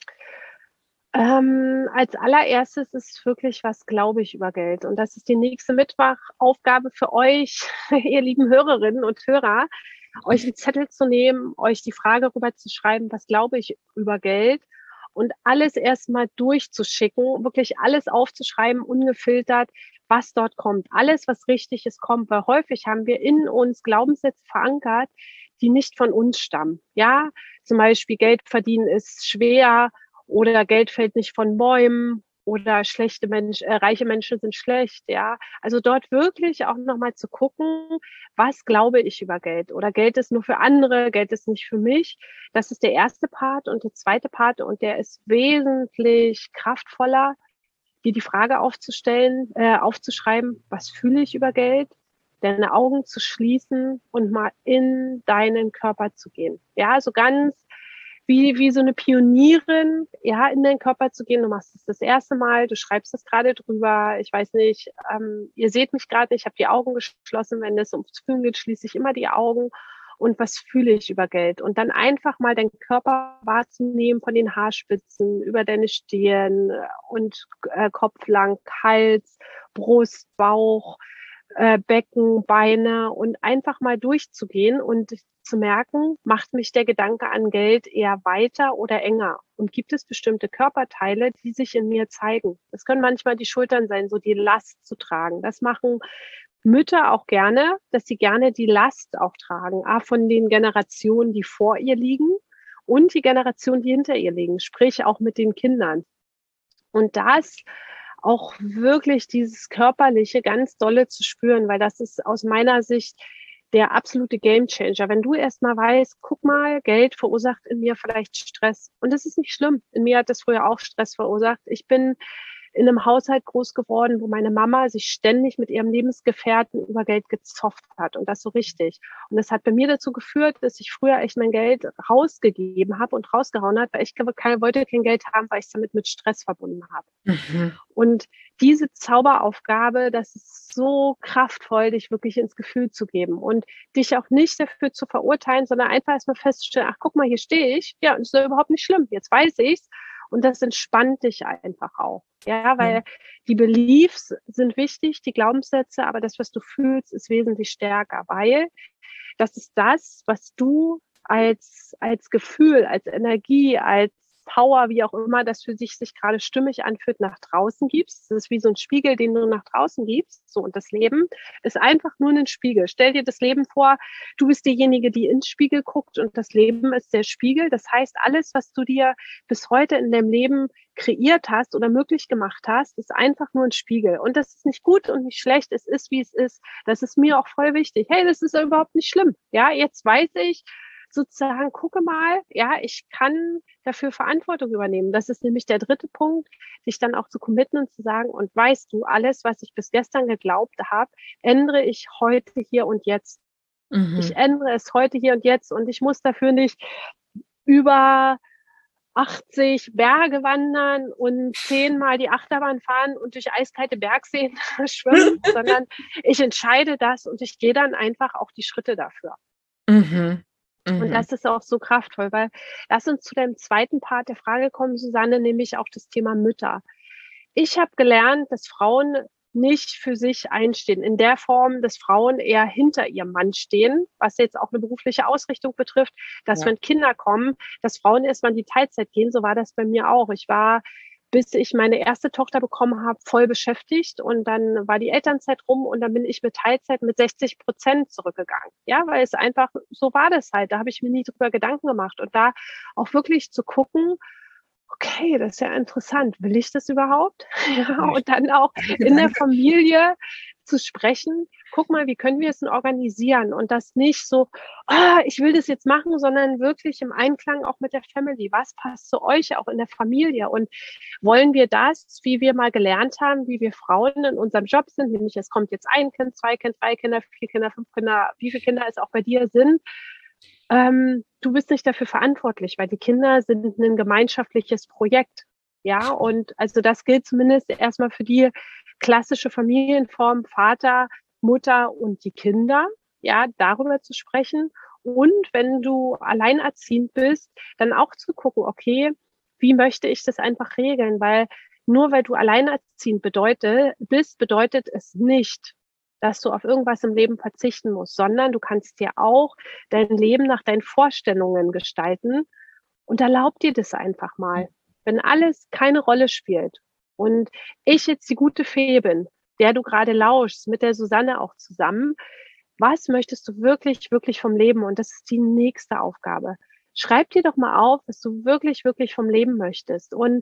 Ähm, als allererstes ist wirklich, was glaube ich über Geld? Und das ist die nächste Mittwochaufgabe für euch, ihr lieben Hörerinnen und Hörer, euch einen Zettel zu nehmen, euch die Frage rüber zu schreiben, was glaube ich über Geld? Und alles erstmal durchzuschicken, wirklich alles aufzuschreiben, ungefiltert, was dort kommt. Alles, was richtig ist, kommt. Weil häufig haben wir in uns Glaubenssätze verankert, die nicht von uns stammen. Ja, zum Beispiel Geld verdienen ist schwer, oder Geld fällt nicht von Bäumen oder schlechte Menschen, äh, reiche Menschen sind schlecht, ja. Also dort wirklich auch nochmal zu gucken, was glaube ich über Geld? Oder Geld ist nur für andere, Geld ist nicht für mich. Das ist der erste Part. Und der zweite Part, und der ist wesentlich kraftvoller, dir die Frage aufzustellen, äh, aufzuschreiben, was fühle ich über Geld? Deine Augen zu schließen und mal in deinen Körper zu gehen. Ja, so ganz wie, wie so eine Pionierin, ja, in deinen Körper zu gehen. Du machst es das erste Mal, du schreibst das gerade drüber. Ich weiß nicht, ähm, ihr seht mich gerade, ich habe die Augen geschlossen. Wenn es ums Fühlen geht, schließe ich immer die Augen. Und was fühle ich über Geld? Und dann einfach mal deinen Körper wahrzunehmen, von den Haarspitzen über deine Stirn und äh, Kopf lang, Hals, Brust, Bauch, äh, Becken, Beine und einfach mal durchzugehen und zu merken, macht mich der Gedanke an Geld eher weiter oder enger? Und gibt es bestimmte Körperteile, die sich in mir zeigen? Das können manchmal die Schultern sein, so die Last zu tragen. Das machen Mütter auch gerne, dass sie gerne die Last auch tragen, ah, von den Generationen, die vor ihr liegen und die Generationen, die hinter ihr liegen, sprich auch mit den Kindern. Und das auch wirklich dieses Körperliche ganz dolle zu spüren, weil das ist aus meiner Sicht der absolute Gamechanger. Wenn du erstmal weißt, guck mal, Geld verursacht in mir vielleicht Stress. Und das ist nicht schlimm. In mir hat das früher auch Stress verursacht. Ich bin in einem Haushalt groß geworden, wo meine Mama sich ständig mit ihrem Lebensgefährten über Geld gezofft hat und das so richtig. Und das hat bei mir dazu geführt, dass ich früher echt mein Geld rausgegeben habe und rausgehauen habe, weil ich keine, wollte kein Geld haben, weil ich es damit mit Stress verbunden habe. Mhm. Und diese Zauberaufgabe, das ist so kraftvoll, dich wirklich ins Gefühl zu geben und dich auch nicht dafür zu verurteilen, sondern einfach erstmal festzustellen, ach, guck mal, hier stehe ich. Ja, und das ist ja überhaupt nicht schlimm. Jetzt weiß ich's. Und das entspannt dich einfach auch. Ja, weil ja. Die Beliefs sind wichtig, die Glaubenssätze, aber das, was du fühlst, ist wesentlich stärker, weil das ist das, was du als, als Gefühl, als Energie, als Power, wie auch immer das für sich sich gerade stimmig anfühlt, nach draußen gibst. Das ist wie so ein Spiegel, den du nach draußen gibst. So, und das Leben ist einfach nur ein Spiegel. Stell dir das Leben vor, du bist diejenige, die ins Spiegel guckt und das Leben ist der Spiegel. Das heißt, alles, was du dir bis heute in deinem Leben kreiert hast oder möglich gemacht hast, ist einfach nur ein Spiegel. Und das ist nicht gut und nicht schlecht. Es ist, wie es ist. Das ist mir auch voll wichtig. Hey, das ist ja überhaupt nicht schlimm. Ja, jetzt weiß ich, sozusagen, gucke mal, ja, ich kann dafür Verantwortung übernehmen. Das ist nämlich der dritte Punkt, sich dann auch zu committen und zu sagen, und weißt du, alles, was ich bis gestern geglaubt habe, ändere ich heute, hier und jetzt. Mhm. Ich ändere es heute, hier und jetzt und ich muss dafür nicht über achtzig Berge wandern und zehnmal die Achterbahn fahren und durch eiskalte Bergseen schwimmen, sondern ich entscheide das und ich gehe dann einfach auch die Schritte dafür. Mhm. Und das ist auch so kraftvoll, weil lass uns zu deinem zweiten Part der Frage kommen, Susanne, nämlich auch das Thema Mütter. Ich habe gelernt, dass Frauen nicht für sich einstehen, in der Form, dass Frauen eher hinter ihrem Mann stehen, was jetzt auch eine berufliche Ausrichtung betrifft, dass ja. Wenn Kinder kommen, dass Frauen erstmal in die Teilzeit gehen, so war das bei mir auch. Ich war bis ich meine erste Tochter bekommen habe, voll beschäftigt. Und dann war die Elternzeit rum und dann bin ich mit Teilzeit mit sechzig Prozent zurückgegangen. Ja, weil es einfach, so war das halt. Da habe ich mir nie drüber Gedanken gemacht. Und da auch wirklich zu gucken, okay, das ist ja interessant. Will ich das überhaupt? Ja, und dann auch in der Familie zu sprechen. Guck mal, wie können wir es denn organisieren? Und das nicht so, ah, ich will das jetzt machen, sondern wirklich im Einklang auch mit der Family. Was passt zu euch auch in der Familie? Und wollen wir das, wie wir mal gelernt haben, wie wir Frauen in unserem Job sind, nämlich es kommt jetzt ein Kind, zwei Kinder, drei Kinder, vier Kinder, fünf Kinder, wie viele Kinder es auch bei dir sind, ähm, du bist nicht dafür verantwortlich, weil die Kinder sind ein gemeinschaftliches Projekt. Ja, und also das gilt zumindest erstmal für die klassische Familienform Vater, Mutter und die Kinder. Ja, darüber zu sprechen. Und wenn du alleinerziehend bist, dann auch zu gucken, okay, wie möchte ich das einfach regeln? Weil nur weil du alleinerziehend bedeutet, bist, bedeutet es nicht, dass du auf irgendwas im Leben verzichten musst, sondern du kannst dir auch dein Leben nach deinen Vorstellungen gestalten und erlaub dir das einfach mal. Wenn alles keine Rolle spielt und ich jetzt die gute Fee bin, der du gerade lauschst, mit der Susanne auch zusammen, was möchtest du wirklich, wirklich vom Leben? Und das ist die nächste Aufgabe. Schreib dir doch mal auf, was du wirklich, wirklich vom Leben möchtest. Und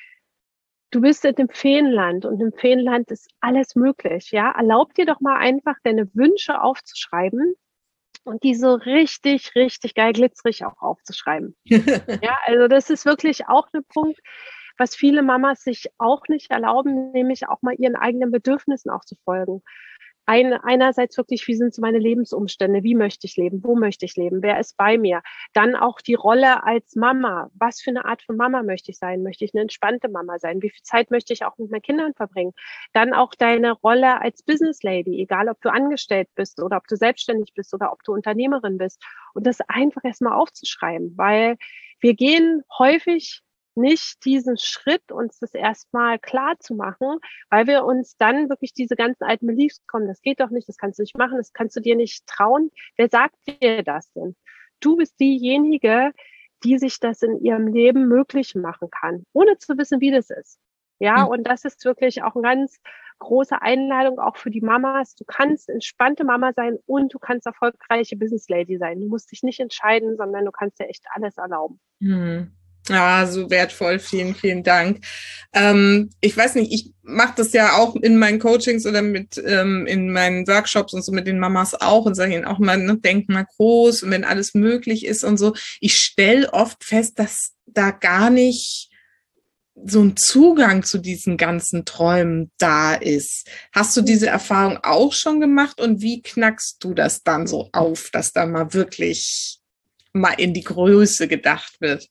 du bist in dem Feenland und im Feenland ist alles möglich, ja. Erlaub dir doch mal einfach deine Wünsche aufzuschreiben und die so richtig, richtig geil glitzerig auch aufzuschreiben. Ja, also das ist wirklich auch ein Punkt, was viele Mamas sich auch nicht erlauben, nämlich auch mal ihren eigenen Bedürfnissen auch zu folgen. Ein, einerseits wirklich, wie sind so meine Lebensumstände? Wie möchte ich leben? Wo möchte ich leben? Wer ist bei mir? Dann auch die Rolle als Mama. Was für eine Art von Mama möchte ich sein? Möchte ich eine entspannte Mama sein? Wie viel Zeit möchte ich auch mit meinen Kindern verbringen? Dann auch deine Rolle als Business Lady, egal ob du angestellt bist oder ob du selbstständig bist oder ob du Unternehmerin bist. Und das einfach erstmal aufzuschreiben, weil wir gehen häufig nicht diesen Schritt, uns das erstmal klar zu machen, weil wir uns dann wirklich diese ganzen alten Beliefs kommen, das geht doch nicht, das kannst du nicht machen, das kannst du dir nicht trauen. Wer sagt dir das denn? Du bist diejenige, die sich das in ihrem Leben möglich machen kann, ohne zu wissen, wie das ist. Ja, und das ist wirklich auch eine ganz große Einladung auch für die Mamas. Du kannst entspannte Mama sein und du kannst erfolgreiche Business Lady sein. Du musst dich nicht entscheiden, sondern du kannst dir echt alles erlauben. Hm. Ja, so wertvoll. Vielen, vielen Dank. Ähm, ich weiß nicht, ich mache das ja auch in meinen Coachings oder mit ähm, in meinen Workshops und so mit den Mamas auch und sage ihnen auch mal, ne, denk mal groß und wenn alles möglich ist und so. Ich stelle oft fest, dass da gar nicht so ein Zugang zu diesen ganzen Träumen da ist. Hast du diese Erfahrung auch schon gemacht und wie knackst du das dann so auf, dass da mal wirklich mal in die Größe gedacht wird?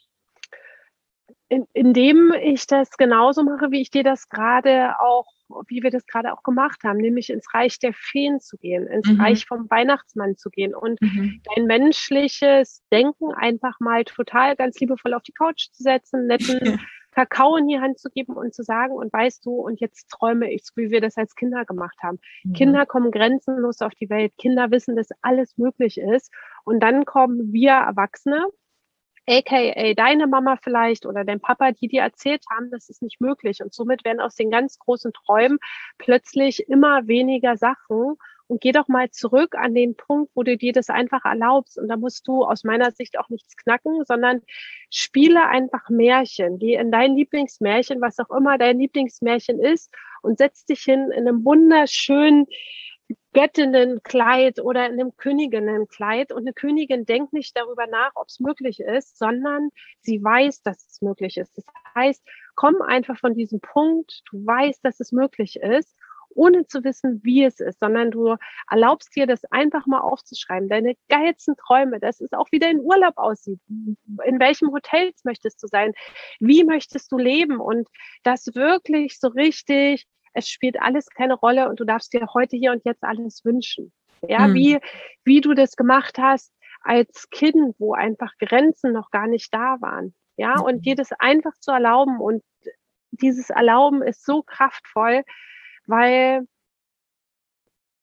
In, indem ich das genauso mache, wie ich dir das gerade auch, wie wir das gerade auch gemacht haben, nämlich ins Reich der Feen zu gehen, ins mhm. Reich vom Weihnachtsmann zu gehen und mhm. dein menschliches Denken einfach mal total ganz liebevoll auf die Couch zu setzen, netten Kakao in die Hand zu geben und zu sagen, und weißt du, und jetzt träume ich, wie wir das als Kinder gemacht haben. Mhm. Kinder kommen grenzenlos auf die Welt. Kinder wissen, dass alles möglich ist. Und dann kommen wir Erwachsene, aka deine Mama vielleicht oder dein Papa, die dir erzählt haben, das ist nicht möglich. Und somit werden aus den ganz großen Träumen plötzlich immer weniger Sachen. Und geh doch mal zurück an den Punkt, wo du dir das einfach erlaubst. Und da musst du aus meiner Sicht auch nichts knacken, sondern spiele einfach Märchen. Geh in dein Lieblingsmärchen, was auch immer dein Lieblingsmärchen ist, und setz dich hin in einem wunderschönen Göttinnenkleid oder in einem Königinnenkleid. Und eine Königin denkt nicht darüber nach, ob es möglich ist, sondern sie weiß, dass es möglich ist. Das heißt, komm einfach von diesem Punkt, du weißt, dass es möglich ist, ohne zu wissen, wie es ist, sondern du erlaubst dir, das einfach mal aufzuschreiben. Deine geilsten Träume, das ist auch, wie dein Urlaub aussieht. In welchem Hotels möchtest du sein? Wie möchtest du leben? Und das wirklich so richtig, es spielt alles keine Rolle und du darfst dir heute, hier und jetzt alles wünschen. Ja, mhm. wie, wie du das gemacht hast als Kind, wo einfach Grenzen noch gar nicht da waren. Ja, mhm. und dir das einfach zu erlauben, und dieses Erlauben ist so kraftvoll, weil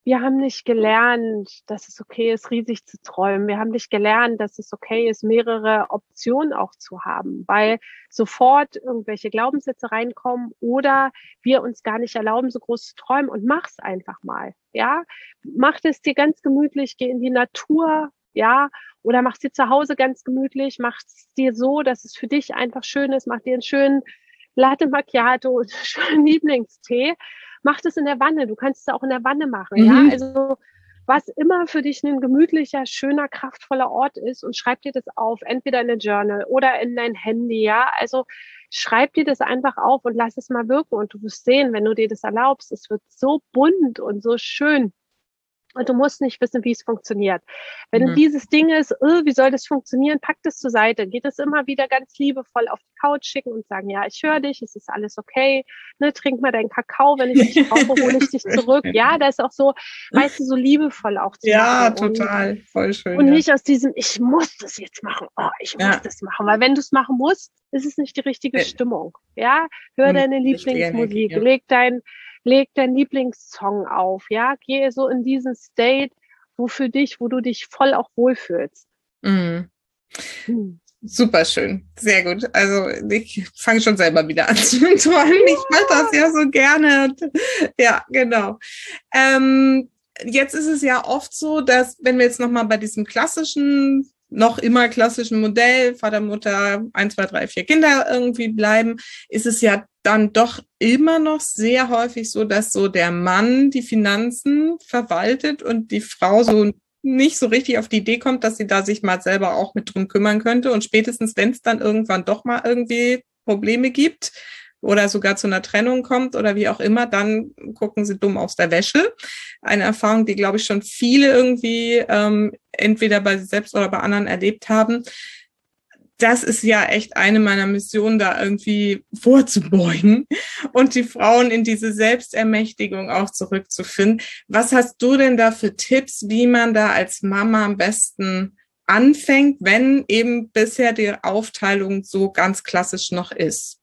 wir haben nicht gelernt, dass es okay ist, riesig zu träumen. Wir haben nicht gelernt, dass es okay ist, mehrere Optionen auch zu haben, weil sofort irgendwelche Glaubenssätze reinkommen oder wir uns gar nicht erlauben, so groß zu träumen. Und mach's einfach mal, ja. Mach es dir ganz gemütlich, geh in die Natur, ja, oder mach es dir zu Hause ganz gemütlich, mach es dir so, dass es für dich einfach schön ist, mach dir einen schönen Latte Macchiato und einen schönen Lieblingstee. Mach das in der Wanne. Du kannst es auch in der Wanne machen, mhm. ja. Also was immer für dich ein gemütlicher, schöner, kraftvoller Ort ist und schreib dir das auf, entweder in ein Journal oder in dein Handy, ja. Also schreib dir das einfach auf und lass es mal wirken und du wirst sehen, wenn du dir das erlaubst, es wird so bunt und so schön. Und du musst nicht wissen, wie es funktioniert. Wenn mhm. dieses Ding ist, oh, wie soll das funktionieren, pack das zur Seite. Geht es immer wieder ganz liebevoll auf die Couch schicken und sagen, ja, ich höre dich, es ist alles okay. Ne, trink mal deinen Kakao, wenn ich dich brauche, hole ich dich zurück. Ja, da ist auch so, weißt du, so liebevoll auch zu ja, machen. Ja, total, und, voll schön. Und ja. nicht aus diesem, ich muss das jetzt machen, oh, ich muss ja. das machen. Weil wenn du es machen musst, ist es nicht die richtige ja. Stimmung. Ja, hör und deine Lieblingsmusik, ja. leg dein Leg deinen Lieblingssong auf, ja, gehe so in diesen State, wo für dich, wo du dich voll auch wohlfühlst. Mhm. Hm. Super schön, sehr gut. Also ich fange schon selber wieder an zu träumen. Ja. Ich mache das ja so gerne. Ja, genau. Ähm, jetzt ist es ja oft so, dass, wenn wir jetzt nochmal bei diesem klassischen noch immer klassischen Modell, Vater, Mutter, ein, zwei, drei, vier Kinder irgendwie bleiben, ist es ja dann doch immer noch sehr häufig so, dass so der Mann die Finanzen verwaltet und die Frau so nicht so richtig auf die Idee kommt, dass sie da sich mal selber auch mit drum kümmern könnte. Und spätestens, wenn es dann irgendwann doch mal irgendwie Probleme gibt oder sogar zu einer Trennung kommt oder wie auch immer, dann gucken sie dumm aus der Wäsche. Eine Erfahrung, die, glaube ich, schon viele irgendwie ähm, entweder bei sich selbst oder bei anderen erlebt haben. Das ist ja echt eine meiner Missionen, da irgendwie vorzubeugen und die Frauen in diese Selbstermächtigung auch zurückzufinden. Was hast du denn da für Tipps, wie man da als Mama am besten anfängt, wenn eben bisher die Aufteilung so ganz klassisch noch ist?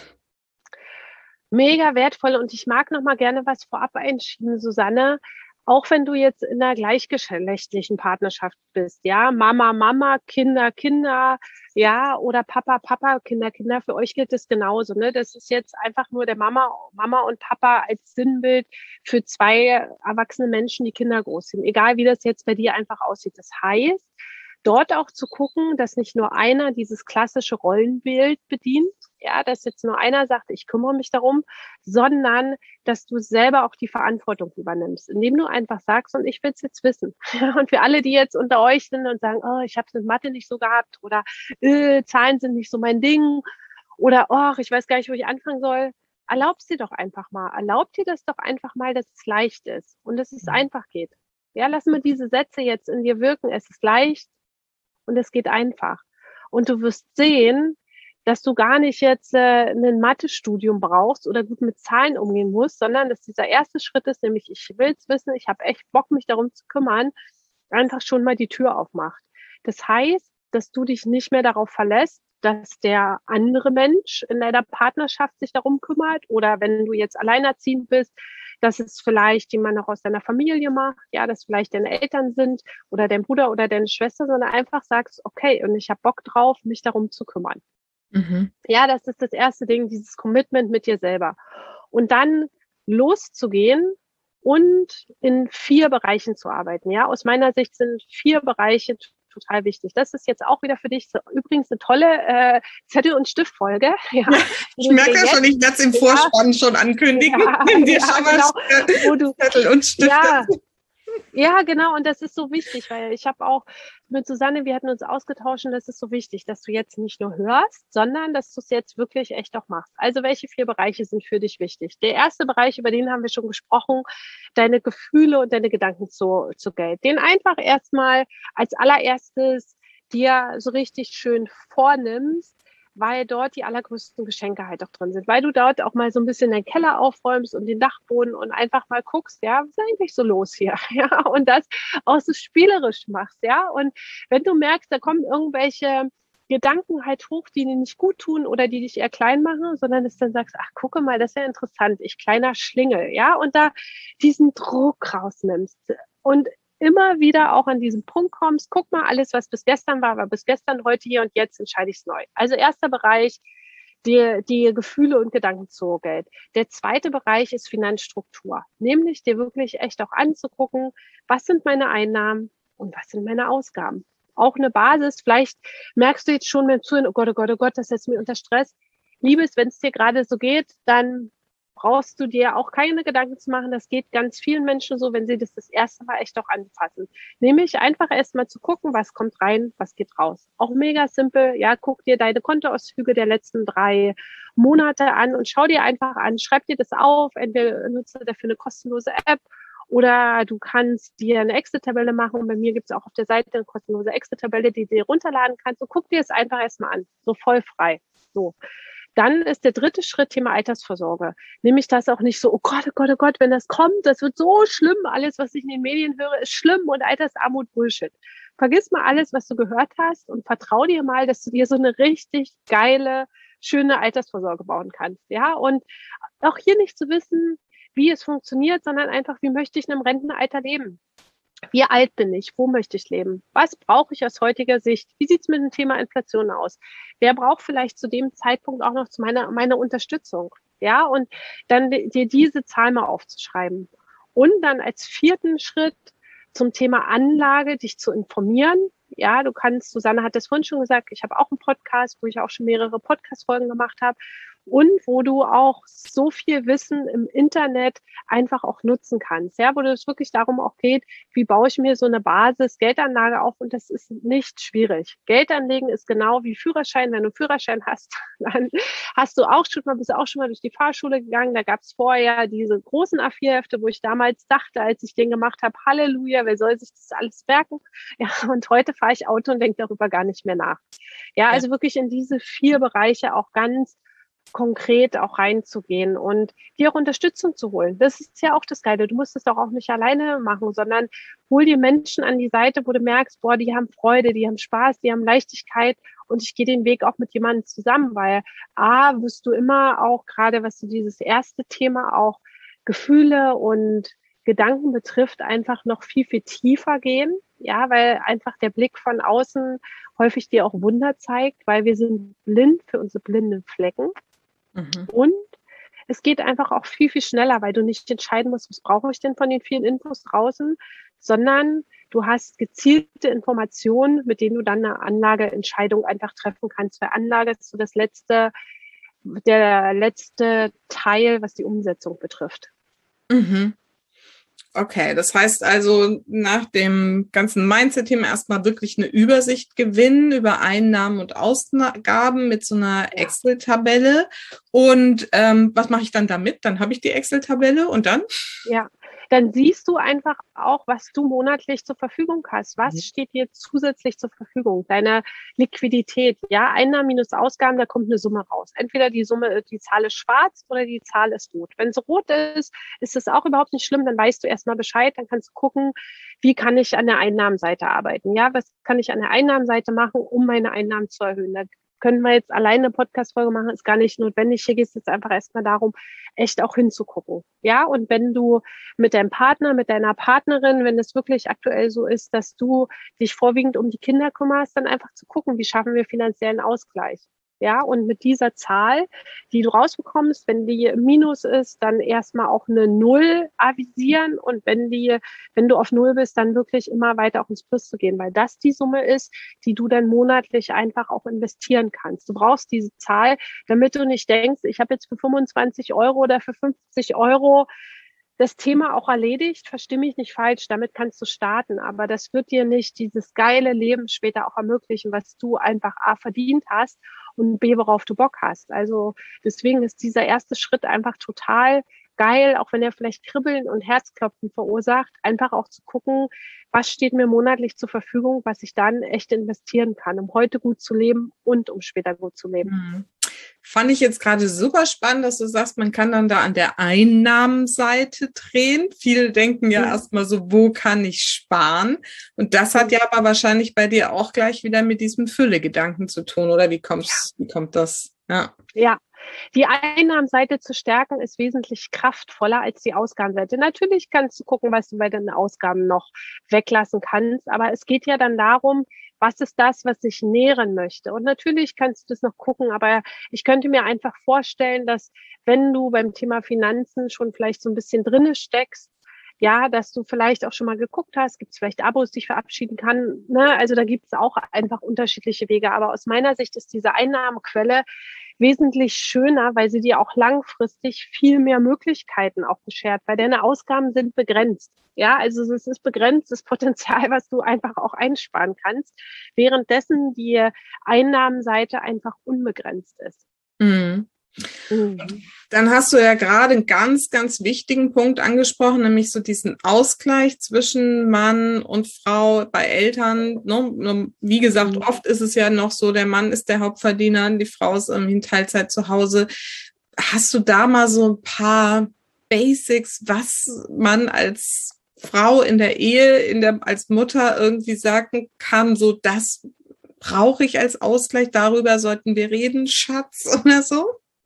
Mega wertvoll und ich mag noch mal gerne was vorab einschieben, Susanne. Auch wenn du jetzt in einer gleichgeschlechtlichen Partnerschaft bist, ja, Mama, Mama, Kinder, Kinder, ja, oder Papa, Papa, Kinder, Kinder, für euch gilt das genauso, ne? Das ist jetzt einfach nur der Mama, Mama und Papa als Sinnbild für zwei erwachsene Menschen, die Kinder großziehen. Egal, wie das jetzt bei dir einfach aussieht. Das heißt, dort auch zu gucken, dass nicht nur einer dieses klassische Rollenbild bedient, ja, dass jetzt nur einer sagt, ich kümmere mich darum, sondern dass du selber auch die Verantwortung übernimmst, indem du einfach sagst, und ich will es jetzt wissen. Und für alle, die jetzt unter euch sind und sagen, oh, ich habe es mit Mathe nicht so gehabt oder äh, Zahlen sind nicht so mein Ding oder oh, ich weiß gar nicht, wo ich anfangen soll, erlaubst dir doch einfach mal, erlaub dir das doch einfach mal, dass es leicht ist und dass es einfach geht. Ja, lass mal diese Sätze jetzt in dir wirken, es ist leicht und es geht einfach. Und du wirst sehen, dass du gar nicht jetzt äh, ein Mathestudium brauchst oder gut mit Zahlen umgehen musst, sondern dass dieser erste Schritt ist, nämlich ich will es wissen, ich habe echt Bock, mich darum zu kümmern, einfach schon mal die Tür aufmacht. Das heißt, dass du dich nicht mehr darauf verlässt, dass der andere Mensch in deiner Partnerschaft sich darum kümmert oder wenn du jetzt alleinerziehend bist, dass es vielleicht jemand noch aus deiner Familie macht, ja, dass vielleicht deine Eltern sind oder dein Bruder oder deine Schwester, sondern einfach sagst, okay, und ich habe Bock drauf, mich darum zu kümmern. Mhm. Ja, das ist das erste Ding, dieses Commitment mit dir selber. Und dann loszugehen und in vier Bereichen zu arbeiten. Ja, aus meiner Sicht sind vier Bereiche total wichtig. Das ist jetzt auch wieder für dich so, übrigens eine tolle äh, Zettel- und Stiftfolge. Ja, ja, ich merke ja schon, ich werde es im Vorspann ja, schon ankündigen. Ja, Nimm dir ja, schon mal genau, wo du, Zettel und Stift. Ja, ja, genau. Und das ist so wichtig, weil ich habe auch mit Susanne, wir hatten uns ausgetauscht und das ist so wichtig, dass du jetzt nicht nur hörst, sondern dass du es jetzt wirklich echt auch machst. Also welche vier Bereiche sind für dich wichtig? Der erste Bereich, über den haben wir schon gesprochen, deine Gefühle und deine Gedanken zu, zu Geld. Den einfach erstmal als allererstes dir so richtig schön vornimmst, weil dort die allergrößten Geschenke halt auch drin sind, weil du dort auch mal so ein bisschen deinen Keller aufräumst und den Dachboden und einfach mal guckst, ja, was ist eigentlich so los hier, ja, und das auch so spielerisch machst, ja, und wenn du merkst, da kommen irgendwelche Gedanken halt hoch, die dir nicht gut tun oder die dich eher klein machen, sondern dass du dann sagst, ach, gucke mal, das ist ja interessant, ich kleiner Schlingel, ja, und da diesen Druck rausnimmst und immer wieder auch an diesen Punkt kommst, guck mal, alles, was bis gestern war, war bis gestern, heute, hier und jetzt entscheide ich es neu. Also erster Bereich, dir die Gefühle und Gedanken zu Geld. Der zweite Bereich ist Finanzstruktur, nämlich dir wirklich echt auch anzugucken, was sind meine Einnahmen und was sind meine Ausgaben. Auch eine Basis, vielleicht merkst du jetzt schon beim Zuhören, oh Gott, oh Gott, oh Gott, das setzt mich unter Stress. Liebes, wenn es dir gerade so geht, dann brauchst du dir auch keine Gedanken zu machen. Das geht ganz vielen Menschen so, wenn sie das das erste Mal echt auch anfassen. Nämlich einfach erstmal zu gucken, was kommt rein, was geht raus. Auch mega simpel. Ja, guck dir deine Kontoauszüge der letzten drei Monate an und schau dir einfach an. Schreib dir das auf. Entweder nutze dafür eine kostenlose App oder du kannst dir eine Excel-Tabelle machen. Und bei mir gibt es auch auf der Seite eine kostenlose Excel-Tabelle, die du dir runterladen kannst. Und guck dir es einfach erstmal an. So voll frei. So. Dann ist der dritte Schritt Thema Altersvorsorge. Nämlich das auch nicht so, oh Gott, oh Gott, oh Gott, wenn das kommt, das wird so schlimm. Alles, was ich in den Medien höre, ist schlimm und Altersarmut Bullshit. Vergiss mal alles, was du gehört hast und vertrau dir mal, dass du dir so eine richtig geile, schöne Altersvorsorge bauen kannst. Ja, und auch hier nicht zu wissen, wie es funktioniert, sondern einfach, wie möchte ich in einem Rentenalter leben? Wie alt bin ich? Wo möchte ich leben? Was brauche ich aus heutiger Sicht? Wie sieht es mit dem Thema Inflation aus? Wer braucht vielleicht zu dem Zeitpunkt auch noch meine, meine Unterstützung? Ja, und dann dir diese Zahl mal aufzuschreiben. Und dann als vierten Schritt zum Thema Anlage, dich zu informieren. Ja, du kannst, Susanne hat das vorhin schon gesagt, ich habe auch einen Podcast, wo ich auch schon mehrere Podcast-Folgen gemacht habe. Und wo du auch so viel Wissen im Internet einfach auch nutzen kannst, ja, wo es wirklich darum auch geht, wie baue ich mir so eine Basis Geldanlage auf, und das ist nicht schwierig. Geld anlegen ist genau wie Führerschein. Wenn du einen Führerschein hast, dann hast du auch schon mal, bist du auch schon mal durch die Fahrschule gegangen. Da gab es vorher diese großen A vier Hefte, wo ich damals dachte, als ich den gemacht habe, Halleluja, wer soll sich das alles merken? Ja, und heute fahre ich Auto und denke darüber gar nicht mehr nach. Ja, also wirklich in diese vier Bereiche auch ganz konkret auch reinzugehen und dir auch Unterstützung zu holen. Das ist ja auch das Geile. Du musst es doch auch nicht alleine machen, sondern hol dir Menschen an die Seite, wo du merkst, boah, die haben Freude, die haben Spaß, die haben Leichtigkeit, und ich gehe den Weg auch mit jemandem zusammen, weil A, wirst du immer auch, gerade was so dieses erste Thema auch Gefühle und Gedanken betrifft, einfach noch viel, viel tiefer gehen. Ja, weil einfach der Blick von außen häufig dir auch Wunder zeigt, weil wir sind blind für unsere blinden Flecken. Mhm. Und es geht einfach auch viel, viel schneller, weil du nicht entscheiden musst, was brauche ich denn von den vielen Infos draußen, sondern du hast gezielte Informationen, mit denen du dann eine Anlageentscheidung einfach treffen kannst. Weil Anlage ist so das letzte, der letzte Teil, was die Umsetzung betrifft. Mhm. Okay, das heißt also, nach dem ganzen Mindset-Thema erstmal wirklich eine Übersicht gewinnen über Einnahmen und Ausgaben mit so einer ja. Excel-Tabelle. Und ähm, was mache ich dann damit? Dann habe ich die Excel-Tabelle und dann? Ja, dann siehst du einfach auch, was du monatlich zur Verfügung hast. Was mhm. steht dir zusätzlich zur Verfügung? Deine Liquidität, ja, Einnahmen minus Ausgaben, da kommt eine Summe raus. Entweder die Summe, die Zahl ist schwarz oder die Zahl ist rot. Wenn es rot ist, ist es auch überhaupt nicht schlimm, dann weißt du erstmal Bescheid, dann kannst du gucken, wie kann ich an der Einnahmenseite arbeiten? Ja, was kann ich an der Einnahmenseite machen, um meine Einnahmen zu erhöhen? Da können wir jetzt alleine eine Podcast-Folge machen, ist gar nicht notwendig. Hier geht es jetzt einfach erstmal darum, echt auch hinzugucken. Ja, und wenn du mit deinem Partner, mit deiner Partnerin, wenn es wirklich aktuell so ist, dass du dich vorwiegend um die Kinder kümmerst, dann einfach zu gucken, wie schaffen wir finanziellen Ausgleich. Ja, und mit dieser Zahl, die du rausbekommst, wenn die im Minus ist, dann erstmal auch eine Null avisieren, und wenn die, wenn du auf Null bist, dann wirklich immer weiter auch ins Plus zu gehen, weil das die Summe ist, die du dann monatlich einfach auch investieren kannst. Du brauchst diese Zahl, damit du nicht denkst, ich habe jetzt für fünfundzwanzig Euro oder für fünfzig Euro das Thema auch erledigt. Versteh mich nicht falsch, damit kannst du starten, aber das wird dir nicht dieses geile Leben später auch ermöglichen, was du einfach A verdient hast und B, worauf du Bock hast. Also deswegen ist dieser erste Schritt einfach total geil, auch wenn er vielleicht Kribbeln und Herzklopfen verursacht, einfach auch zu gucken, was steht mir monatlich zur Verfügung, was ich dann echt investieren kann, um heute gut zu leben und um später gut zu leben. Mhm. fand ich jetzt gerade super spannend, dass du sagst, man kann dann da an der Einnahmenseite drehen. Viele denken ja, ja. erstmal so, wo kann ich sparen? Und das hat ja aber wahrscheinlich bei dir auch gleich wieder mit diesem Füllegedanken zu tun, oder wie kommt's, wie kommt das? Ja. Ja. Die Einnahmenseite zu stärken ist wesentlich kraftvoller als die Ausgabenseite. Natürlich kannst du gucken, was du bei deinen Ausgaben noch weglassen kannst, aber es geht ja dann darum, was ist das, was ich nähren möchte? Und natürlich kannst du das noch gucken, aber ich könnte mir einfach vorstellen, dass wenn du beim Thema Finanzen schon vielleicht so ein bisschen drinne steckst, ja, dass du vielleicht auch schon mal geguckt hast, gibt es vielleicht Abos, die ich verabschieden kann, ne? Also da gibt es auch einfach unterschiedliche Wege. Aber aus meiner Sicht ist diese Einnahmequelle wesentlich schöner, weil sie dir auch langfristig viel mehr Möglichkeiten auch beschert, weil deine Ausgaben sind begrenzt. Ja, also es ist begrenztes Potenzial, was du einfach auch einsparen kannst, währenddessen die Einnahmenseite einfach unbegrenzt ist. Mhm. Mhm. Dann hast du ja gerade einen ganz, ganz wichtigen Punkt angesprochen, nämlich so diesen Ausgleich zwischen Mann und Frau bei Eltern. Ne? Wie gesagt, mhm. oft ist es ja noch so, der Mann ist der Hauptverdiener, die Frau ist in Teilzeit zu Hause. Hast du da mal so ein paar Basics, was man als Frau in der Ehe, in der, als Mutter irgendwie sagen kann, so das brauche ich als Ausgleich, darüber sollten wir reden, Schatz, oder so?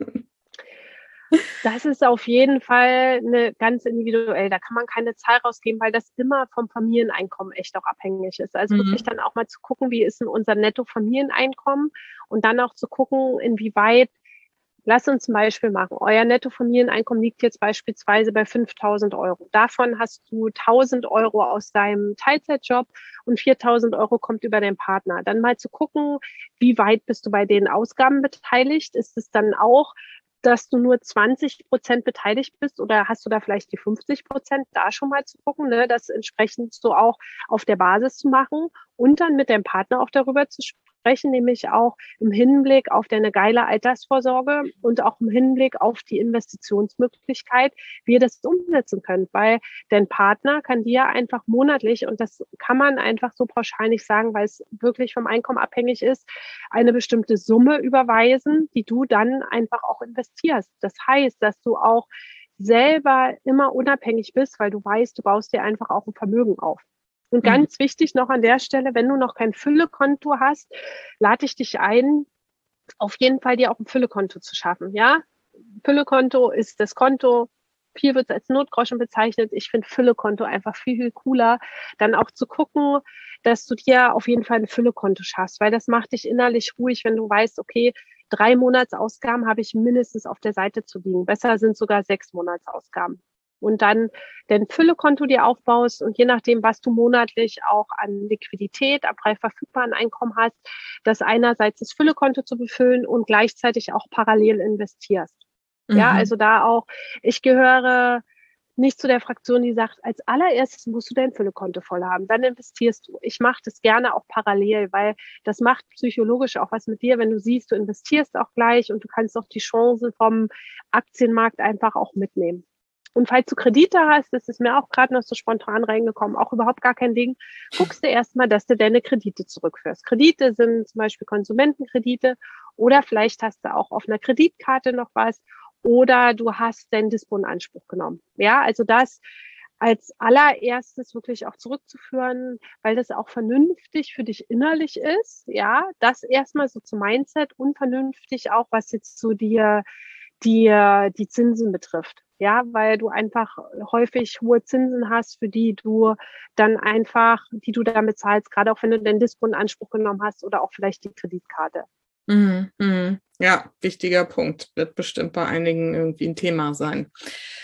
Das ist auf jeden Fall eine ganz individuell. Da kann man keine Zahl rausgeben, weil das immer vom Familieneinkommen echt auch abhängig ist. Also mhm. wirklich dann auch mal zu gucken, wie ist denn unser Netto-Familieneinkommen und dann auch zu gucken, inwieweit, lass uns ein Beispiel machen. Euer Netto-Familieneinkommen liegt jetzt beispielsweise bei fünftausend Euro. Davon hast du tausend Euro aus deinem Teilzeitjob und viertausend Euro kommt über den Partner. Dann mal zu gucken, wie weit bist du bei den Ausgaben beteiligt? Ist es dann auch, dass du nur zwanzig Prozent beteiligt bist oder hast du da vielleicht die fünfzig Prozent, da schon mal zu gucken, ne, das entsprechend so auch auf der Basis zu machen und dann mit deinem Partner auch darüber zu sprechen, nämlich auch im Hinblick auf deine geile Altersvorsorge und auch im Hinblick auf die Investitionsmöglichkeit, wie ihr das umsetzen könnt, weil dein Partner kann dir einfach monatlich, und das kann man einfach so pauschal nicht sagen, weil es wirklich vom Einkommen abhängig ist, eine bestimmte Summe überweisen, die du dann einfach auch investierst. Das heißt, dass du auch selber immer unabhängig bist, weil du weißt, du baust dir einfach auch ein Vermögen auf. Und ganz mhm. wichtig noch an der Stelle, wenn du noch kein Füllekonto hast, lade ich dich ein, auf jeden Fall dir auch ein Füllekonto zu schaffen. Ja, Füllekonto ist das Konto, hier wird es als Notgroschen bezeichnet. Ich finde Füllekonto einfach viel, viel cooler. Dann auch zu gucken, dass du dir auf jeden Fall ein Füllekonto schaffst, weil das macht dich innerlich ruhig, wenn du weißt, okay, drei Monatsausgaben habe ich mindestens auf der Seite zu liegen. Besser sind sogar sechs Monatsausgaben. Und dann dein Füllekonto dir aufbaust und je nachdem, was du monatlich auch an Liquidität, an frei verfügbaren Einkommen hast, das einerseits das Füllekonto zu befüllen und gleichzeitig auch parallel investierst. Mhm. Ja, also da auch, ich gehöre nicht zu der Fraktion, die sagt, als allererstes musst du dein Füllekonto voll haben, dann investierst du. Ich mache das gerne auch parallel, weil das macht psychologisch auch was mit dir, wenn du siehst, du investierst auch gleich und du kannst auch die Chancen vom Aktienmarkt einfach auch mitnehmen. Und falls du Kredite hast, das ist mir auch gerade noch so spontan reingekommen, auch überhaupt gar kein Ding, guckst du erstmal, dass du deine Kredite zurückführst. Kredite sind zum Beispiel Konsumentenkredite oder vielleicht hast du auch auf einer Kreditkarte noch was oder du hast deinen Dispo in Anspruch genommen. Ja, also das als allererstes wirklich auch zurückzuführen, weil das auch vernünftig für dich innerlich ist. Ja, das erstmal so zum Mindset und vernünftig auch, was jetzt so dir die, die Zinsen betrifft. Ja, weil du einfach häufig hohe Zinsen hast, für die du dann einfach, die du damit zahlst, gerade auch wenn du den Dispo in Anspruch genommen hast oder auch vielleicht die Kreditkarte. Mhm, mh. Ja, wichtiger Punkt. Wird bestimmt bei einigen irgendwie ein Thema sein.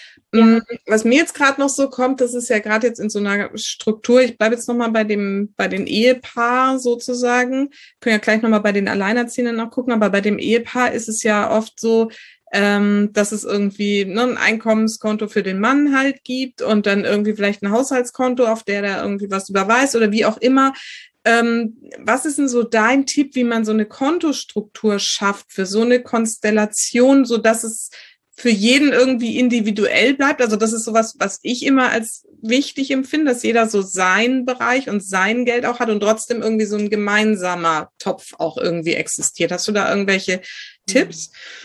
Ja. Was mir jetzt gerade noch so kommt, das ist ja gerade jetzt in so einer Struktur, ich bleibe jetzt nochmal bei dem, bei den Ehepaar sozusagen, können ja gleich nochmal bei den Alleinerziehenden noch gucken, aber bei dem Ehepaar ist es ja oft so, ähm, dass es irgendwie ne, ein Einkommenskonto für den Mann halt gibt und dann irgendwie vielleicht ein Haushaltskonto, auf der der irgendwie was überweist oder wie auch immer. Ähm, was ist denn so dein Tipp, wie man so eine Kontostruktur schafft für so eine Konstellation, so dass es für jeden irgendwie individuell bleibt? Also das ist sowas, was ich immer als wichtig empfinde, dass jeder so seinen Bereich und sein Geld auch hat und trotzdem irgendwie so ein gemeinsamer Topf auch irgendwie existiert. Hast du da irgendwelche Tipps?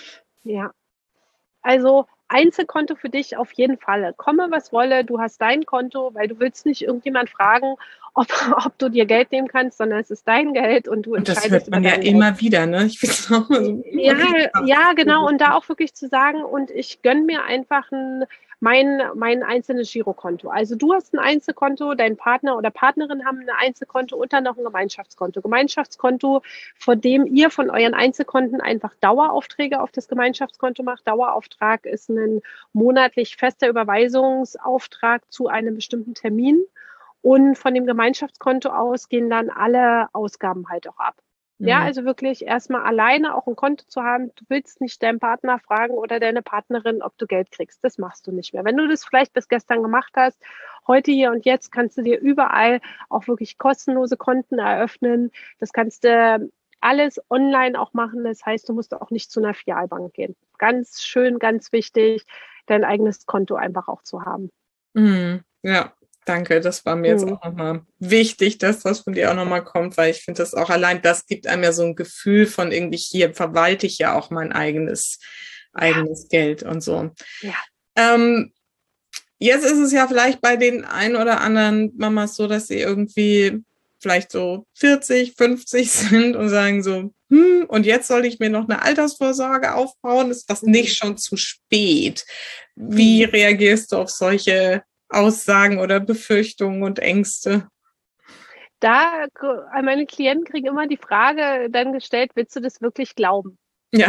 Ja. Also Einzelkonto für dich auf jeden Fall. Komme, was wolle, du hast dein Konto, weil du willst nicht irgendjemand fragen, ob, ob du dir Geld nehmen kannst, sondern es ist dein Geld und du Und das entscheidest hört über man ja dein Geld. immer wieder, ne? Ich finde es auch mal so, hm, Ja, okay, ja, genau. Und da auch wirklich zu sagen, und ich gönne mir einfach ein, mein, mein einzelnes Girokonto. Also du hast ein Einzelkonto, dein Partner oder Partnerin haben ein Einzelkonto und dann noch ein Gemeinschaftskonto. Gemeinschaftskonto, vor dem ihr von euren Einzelkonten einfach Daueraufträge auf das Gemeinschaftskonto macht. Dauerauftrag ist ein monatlich fester Überweisungsauftrag zu einem bestimmten Termin. Und von dem Gemeinschaftskonto aus gehen dann alle Ausgaben halt auch ab. Ja, Mhm. also wirklich erstmal alleine auch ein Konto zu haben. Du willst nicht deinen Partner fragen oder deine Partnerin, ob du Geld kriegst. Das machst du nicht mehr. Wenn du das vielleicht bis gestern gemacht hast, heute, hier und jetzt kannst du dir überall auch wirklich kostenlose Konten eröffnen. Das kannst du alles online auch machen. Das heißt, du musst auch nicht zu einer Filialbank gehen. Ganz schön, ganz wichtig, dein eigenes Konto einfach auch zu haben. Mhm. Ja, danke. Das war mir jetzt Hm. auch nochmal wichtig, dass das von dir auch nochmal kommt, weil ich finde das auch allein, das gibt einem ja so ein Gefühl von irgendwie, hier verwalte ich ja auch mein eigenes, eigenes Geld und so. Ja. Ähm, jetzt ist es ja vielleicht bei den ein oder anderen Mamas so, dass sie irgendwie vielleicht so vierzig, fünfzig sind und sagen so, hm, und jetzt soll ich mir noch eine Altersvorsorge aufbauen, ist das nicht Mhm. schon zu spät? Wie Mhm. reagierst du auf solche Aussagen oder Befürchtungen und Ängste? Da, meine Klienten kriegen immer die Frage dann gestellt, willst du das wirklich glauben? Ja,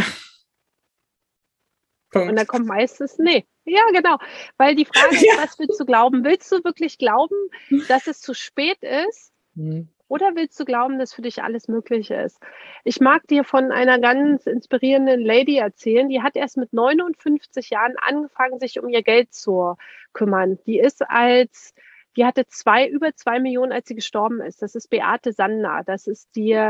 Und da Punkt. kommt meistens, nee. Ja, genau. Weil die Frage ist, Ja. was willst du glauben? Willst du wirklich glauben, dass es zu spät ist? Hm. Oder willst du glauben, dass für dich alles möglich ist? Ich mag dir von einer ganz inspirierenden Lady erzählen, die hat erst mit neunundfünfzig Jahren angefangen, sich um ihr Geld zu kümmern. Die ist als, die hatte zwei, über zwei Millionen, als sie gestorben ist. Das ist Beate Sander. Das ist die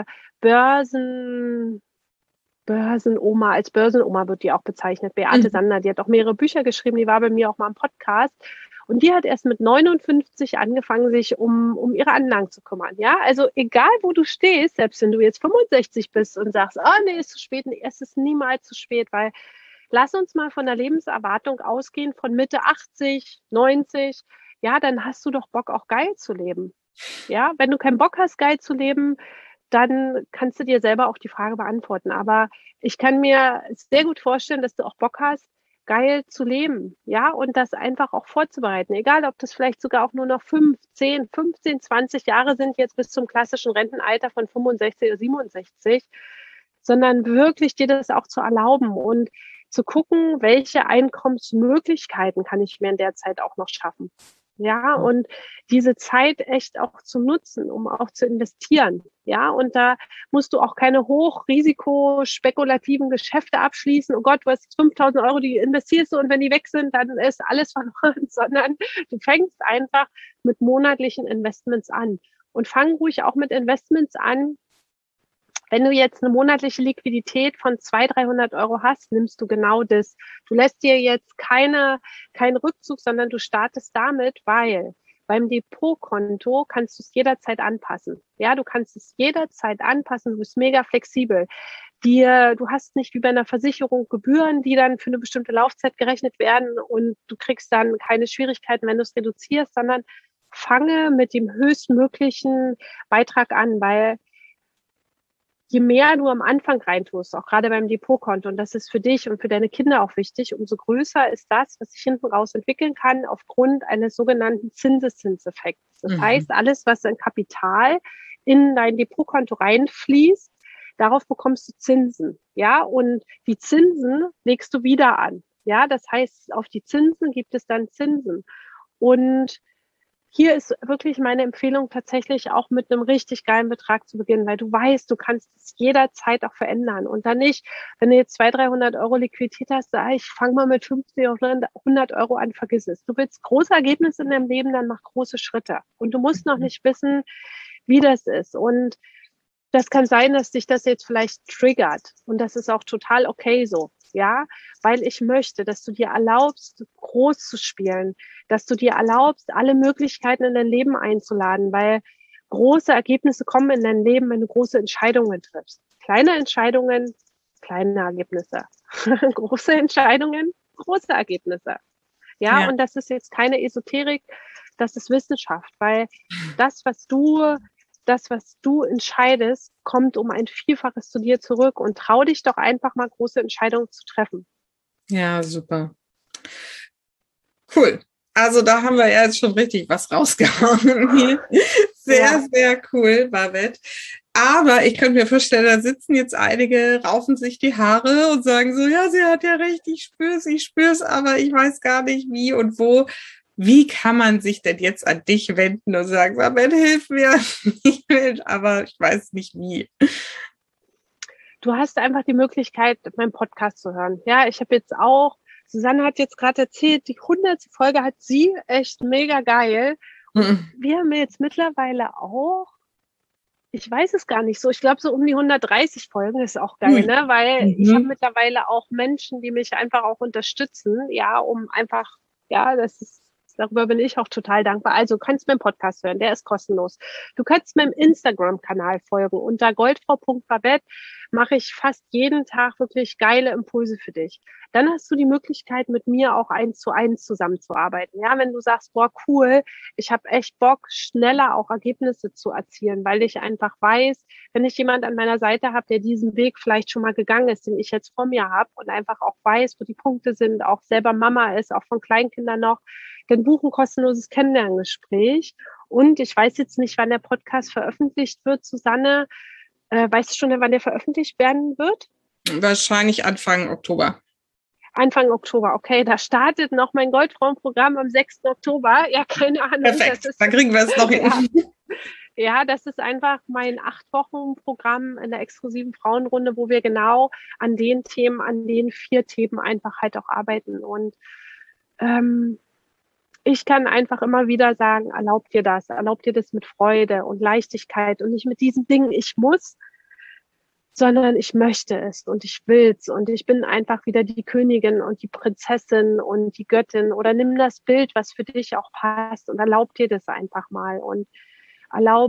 Börsen, Börsenoma, als Börsenoma wird die auch bezeichnet. Beate Mhm. Sander, die hat auch mehrere Bücher geschrieben, die war bei mir auch mal im Podcast. Und die hat erst mit neunundfünfzig angefangen, sich um, um ihre Anlagen zu kümmern. Ja, also egal wo du stehst, selbst wenn du jetzt fünfundsechzig bist und sagst, ah, nee, ist zu spät, nee, es ist niemals zu spät, weil lass uns mal von der Lebenserwartung ausgehen von Mitte achtzig, neunzig. Ja, dann hast du doch Bock, auch geil zu leben. Ja, wenn du keinen Bock hast, geil zu leben, dann kannst du dir selber auch die Frage beantworten. Aber ich kann mir sehr gut vorstellen, dass du auch Bock hast, geil zu leben, ja, und das einfach auch vorzubereiten. Egal, ob das vielleicht sogar auch nur noch fünf, zehn, fünfzehn, zwanzig Jahre sind jetzt bis zum klassischen Rentenalter von fünfundsechzig oder siebenundsechzig, sondern wirklich dir das auch zu erlauben und zu gucken, welche Einkommensmöglichkeiten kann ich mir in der Zeit auch noch schaffen. Ja, und diese Zeit echt auch zu nutzen, um auch zu investieren. Ja, und da musst du auch keine hochrisikospekulativen Geschäfte abschließen. Oh Gott, du hast fünftausend Euro, die investierst du und wenn die weg sind, dann ist alles verloren, sondern du fängst einfach mit monatlichen Investments an. Und fang ruhig auch mit Investments an. Wenn du jetzt eine monatliche Liquidität von zweihundert, dreihundert Euro hast, nimmst du genau das. Du lässt dir jetzt keine, keinen Rückzug, sondern du startest damit, weil beim Depotkonto kannst du es jederzeit anpassen. Ja, du kannst es jederzeit anpassen. Du bist mega flexibel. Dir, du hast nicht wie bei einer Versicherung Gebühren, die dann für eine bestimmte Laufzeit gerechnet werden und du kriegst dann keine Schwierigkeiten, wenn du es reduzierst, sondern fange mit dem höchstmöglichen Beitrag an, weil je mehr du am Anfang reintust, auch gerade beim Depotkonto, und das ist für dich und für deine Kinder auch wichtig, umso größer ist das, was sich hinten raus entwickeln kann, aufgrund eines sogenannten Zinseszinseffekts. Das Mhm. heißt, alles, was in Kapital in dein Depotkonto reinfließt, darauf bekommst du Zinsen. Ja, und die Zinsen legst du wieder an. Ja, das heißt, auf die Zinsen gibt es dann Zinsen. Und hier ist wirklich meine Empfehlung, tatsächlich auch mit einem richtig geilen Betrag zu beginnen, weil du weißt, du kannst es jederzeit auch verändern und dann nicht, wenn du jetzt zweihundert, dreihundert Euro Liquidität hast, sag ich, fang mal mit fünfzig oder hundert Euro an, vergiss es. Du willst große Ergebnisse in deinem Leben, dann mach große Schritte. Und du musst noch nicht wissen, wie das ist. Und das kann sein, dass dich das jetzt vielleicht triggert. Und das ist auch total okay so. Ja, weil ich möchte, dass du dir erlaubst, groß zu spielen, dass du dir erlaubst, alle Möglichkeiten in dein Leben einzuladen, weil große Ergebnisse kommen in dein Leben, wenn du große Entscheidungen triffst. Kleine Entscheidungen, kleine Ergebnisse. große Entscheidungen, große Ergebnisse. Ja, ja, und das ist jetzt keine Esoterik, das ist Wissenschaft, weil das, was du, das, was du entscheidest, kommt um ein Vielfaches zu dir zurück und trau dich doch einfach mal große Entscheidungen zu treffen. Ja, super. Cool. Also da haben wir ja jetzt schon richtig was rausgehauen. Sehr, ja. sehr cool, Babette. Aber ich könnte mir vorstellen, da sitzen jetzt einige, raufen sich die Haare und sagen so, ja, sie hat ja recht, ich spür's, ich spür's, aber ich weiß gar nicht wie und wo. Wie kann man sich denn jetzt an dich wenden und sagen, Babette, hilf mir, ich will, aber ich weiß nicht wie. Du hast einfach die Möglichkeit, meinen Podcast zu hören. Ja, ich habe jetzt auch, Susanne hat jetzt gerade erzählt, die hundertste Folge hat sie echt mega geil. Und mhm. wir haben jetzt mittlerweile auch, ich weiß es gar nicht so, ich glaube so um die hundertdreißig Folgen ist auch geil, mhm. ne? Weil mhm. ich habe mittlerweile auch Menschen, die mich einfach auch unterstützen, ja, um einfach, ja, das ist, darüber bin ich auch total dankbar. Also, du kannst meinen Podcast hören, der ist kostenlos. Du kannst meinem Instagram-Kanal folgen. Unter goldfrau punkt babette mache ich fast jeden Tag wirklich geile Impulse für dich. Dann hast du die Möglichkeit, mit mir auch eins zu eins zusammenzuarbeiten. Ja, wenn du sagst, boah, cool, ich habe echt Bock, schneller auch Ergebnisse zu erzielen, weil ich einfach weiß, wenn ich jemand an meiner Seite habe, der diesen Weg vielleicht schon mal gegangen ist, den ich jetzt vor mir habe und einfach auch weiß, wo die Punkte sind, auch selber Mama ist, auch von Kleinkindern noch, dann buch ein kostenloses Kennenlerngespräch. Und ich weiß jetzt nicht, wann der Podcast veröffentlicht wird, Susanne. Äh, weißt du schon, wann der veröffentlicht werden wird? Wahrscheinlich Anfang Oktober. Anfang Oktober, okay. Da startet noch mein Goldfrauenprogramm am sechsten Oktober. Ja, keine Ahnung. Perfekt, dann kriegen wir es noch hin. Ja. Ja, das ist einfach mein acht Wochen Programm in der exklusiven Frauenrunde, wo wir genau an den Themen, an den vier Themen einfach halt auch arbeiten. Und ähm, ich kann einfach immer wieder sagen, erlaubt dir das, erlaubt dir das mit Freude und Leichtigkeit und nicht mit diesen Dingen, ich muss, sondern ich möchte es und ich will's und ich bin einfach wieder die Königin und die Prinzessin und die Göttin oder nimm das Bild, was für dich auch passt und erlaub dir das einfach mal und erlaub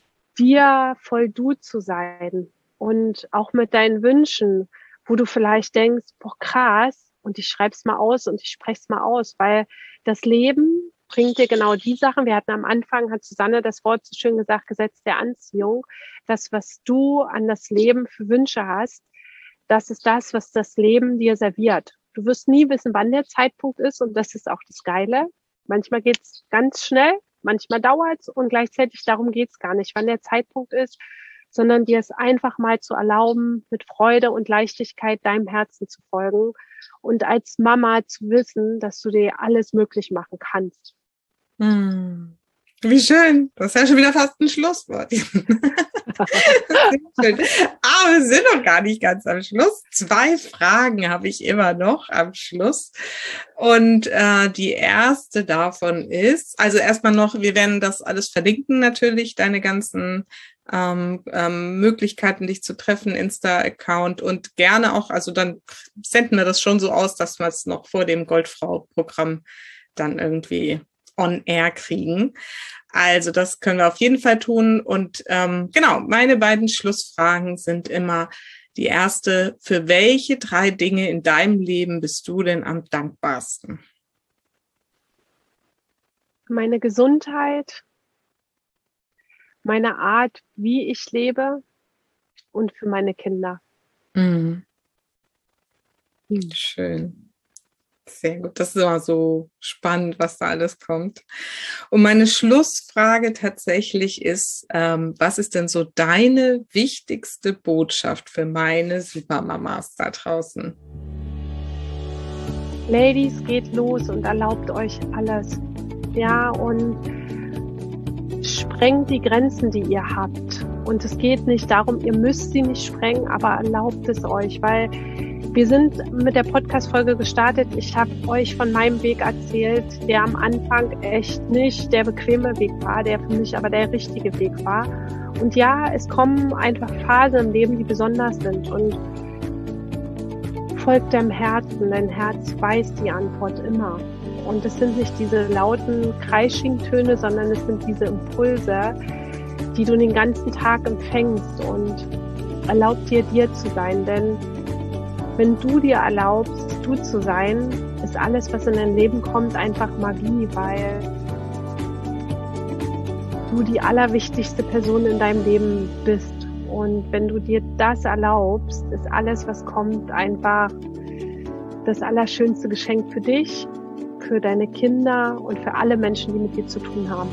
dir voll du zu sein und auch mit deinen Wünschen, wo du vielleicht denkst, boah krass, und ich schreib's mal aus und ich spreche es mal aus, weil das Leben bringt dir genau die Sachen. Wir hatten am Anfang, hat Susanne das Wort so schön gesagt, Gesetz der Anziehung. Das, was du an das Leben für Wünsche hast, das ist das, was das Leben dir serviert. Du wirst nie wissen, wann der Zeitpunkt ist und das ist auch das Geile. Manchmal geht's ganz schnell, manchmal dauert's und gleichzeitig darum geht's gar nicht, wann der Zeitpunkt ist, sondern dir es einfach mal zu erlauben, mit Freude und Leichtigkeit deinem Herzen zu folgen und als Mama zu wissen, dass du dir alles möglich machen kannst. Hm. Wie schön. Das ist ja schon wieder fast ein Schlusswort. Aber wir sind noch gar nicht ganz am Schluss. Zwei Fragen habe ich immer noch am Schluss. Und äh, die erste davon ist, also erstmal noch, wir werden das alles verlinken natürlich, deine ganzen ähm, ähm, Möglichkeiten, dich zu treffen, Insta-Account und gerne auch, also dann senden wir das schon so aus, dass wir es noch vor dem Goldfrau-Programm dann irgendwie on air kriegen. Also das können wir auf jeden Fall tun. Und ähm, genau, meine beiden Schlussfragen sind immer die erste, für welche drei Dinge in deinem Leben bist du denn am dankbarsten? Meine Gesundheit, meine Art, wie ich lebe und für meine Kinder. Mhm. Schön. Sehr gut, das ist immer so spannend, was da alles kommt. Und meine Schlussfrage tatsächlich ist, ähm, was ist denn so deine wichtigste Botschaft für meine Supermamas da draußen? Ladies, geht los und erlaubt euch alles. Ja, und sprengt die Grenzen, die ihr habt. Und es geht nicht darum, ihr müsst sie nicht sprengen, aber erlaubt es euch, weil wir sind mit der Podcast-Folge gestartet. Ich habe euch von meinem Weg erzählt, der am Anfang echt nicht der bequeme Weg war, der für mich aber der richtige Weg war. Und ja, es kommen einfach Phasen im Leben, die besonders sind. Und folgt deinem Herzen, dein Herz weiß die Antwort immer. Und es sind nicht diese lauten Kreisching-Töne, sondern es sind diese Impulse, die du den ganzen Tag empfängst und erlaubt dir, dir zu sein. Denn wenn du dir erlaubst, du zu sein, ist alles, was in dein Leben kommt, einfach Magie, weil du die allerwichtigste Person in deinem Leben bist. Und wenn du dir das erlaubst, ist alles, was kommt, einfach das allerschönste Geschenk für dich, für deine Kinder und für alle Menschen, die mit dir zu tun haben.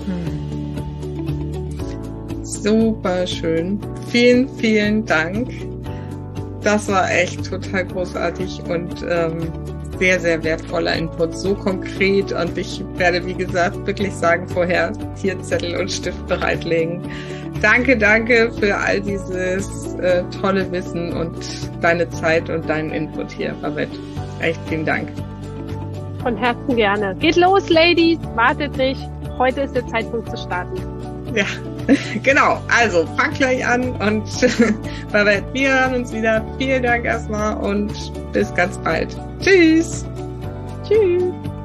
Hm. Super schön. Vielen, vielen Dank. Das war echt total großartig und ähm, sehr, sehr wertvoller Input, so konkret. Und ich werde, wie gesagt, wirklich sagen, vorher hier Zettel und Stift bereitlegen. Danke, danke für all dieses äh, tolle Wissen und deine Zeit und deinen Input hier, Babette. Echt vielen Dank. Von Herzen gerne. Geht los, Ladies. Wartet nicht. Heute ist der Zeitpunkt zu starten. Ja, genau. Also, fang gleich an und Babette, wir hören uns wieder. Vielen Dank erstmal und bis ganz bald. Tschüss. Tschüss.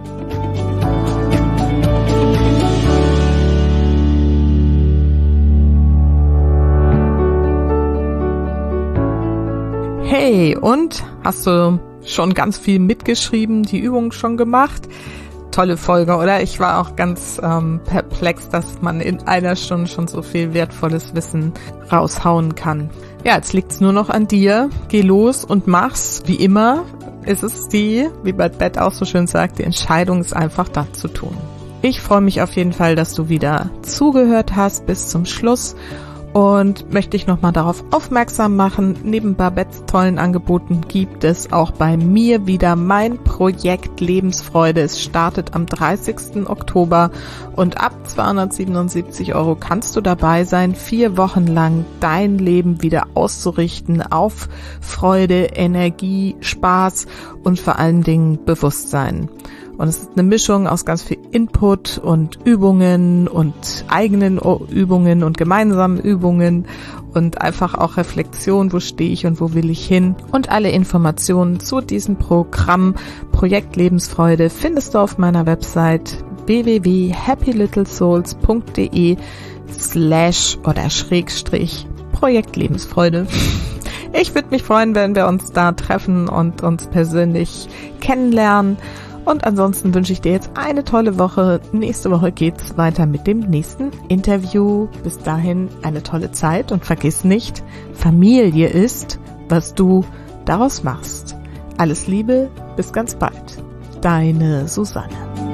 Hey, und hast du schon ganz viel mitgeschrieben, die Übung schon gemacht? Tolle Folge, oder? Ich war auch ganz ähm, perplex, dass man in einer Stunde schon so viel wertvolles Wissen raushauen kann. Ja, jetzt liegt's nur noch an dir. Geh los und mach's. Wie immer ist es die, wie Babette auch so schön sagt, die Entscheidung ist einfach, das zu tun. Ich freue mich auf jeden Fall, dass du wieder zugehört hast bis zum Schluss. Und möchte dich nochmal darauf aufmerksam machen, neben Babettes tollen Angeboten gibt es auch bei mir wieder mein Projekt Lebensfreude. Es startet am dreißigsten Oktober und ab zweihundertsiebenundsiebzig Euro kannst du dabei sein, vier Wochen lang dein Leben wieder auszurichten auf Freude, Energie, Spaß und vor allen Dingen Bewusstsein. Und es ist eine Mischung aus ganz viel Input und Übungen und eigenen Übungen und gemeinsamen Übungen und einfach auch Reflexion, wo stehe ich und wo will ich hin. Und alle Informationen zu diesem Programm Projekt Lebensfreude findest du auf meiner Website w w w punkt happy little souls punkt d e slash oder Schrägstrich Projekt Lebensfreude. Ich würde mich freuen, wenn wir uns da treffen und uns persönlich kennenlernen. Und ansonsten wünsche ich dir jetzt eine tolle Woche. Nächste Woche geht's weiter mit dem nächsten Interview. Bis dahin eine tolle Zeit und vergiss nicht, Familie ist, was du daraus machst. Alles Liebe, bis ganz bald. Deine Susanne.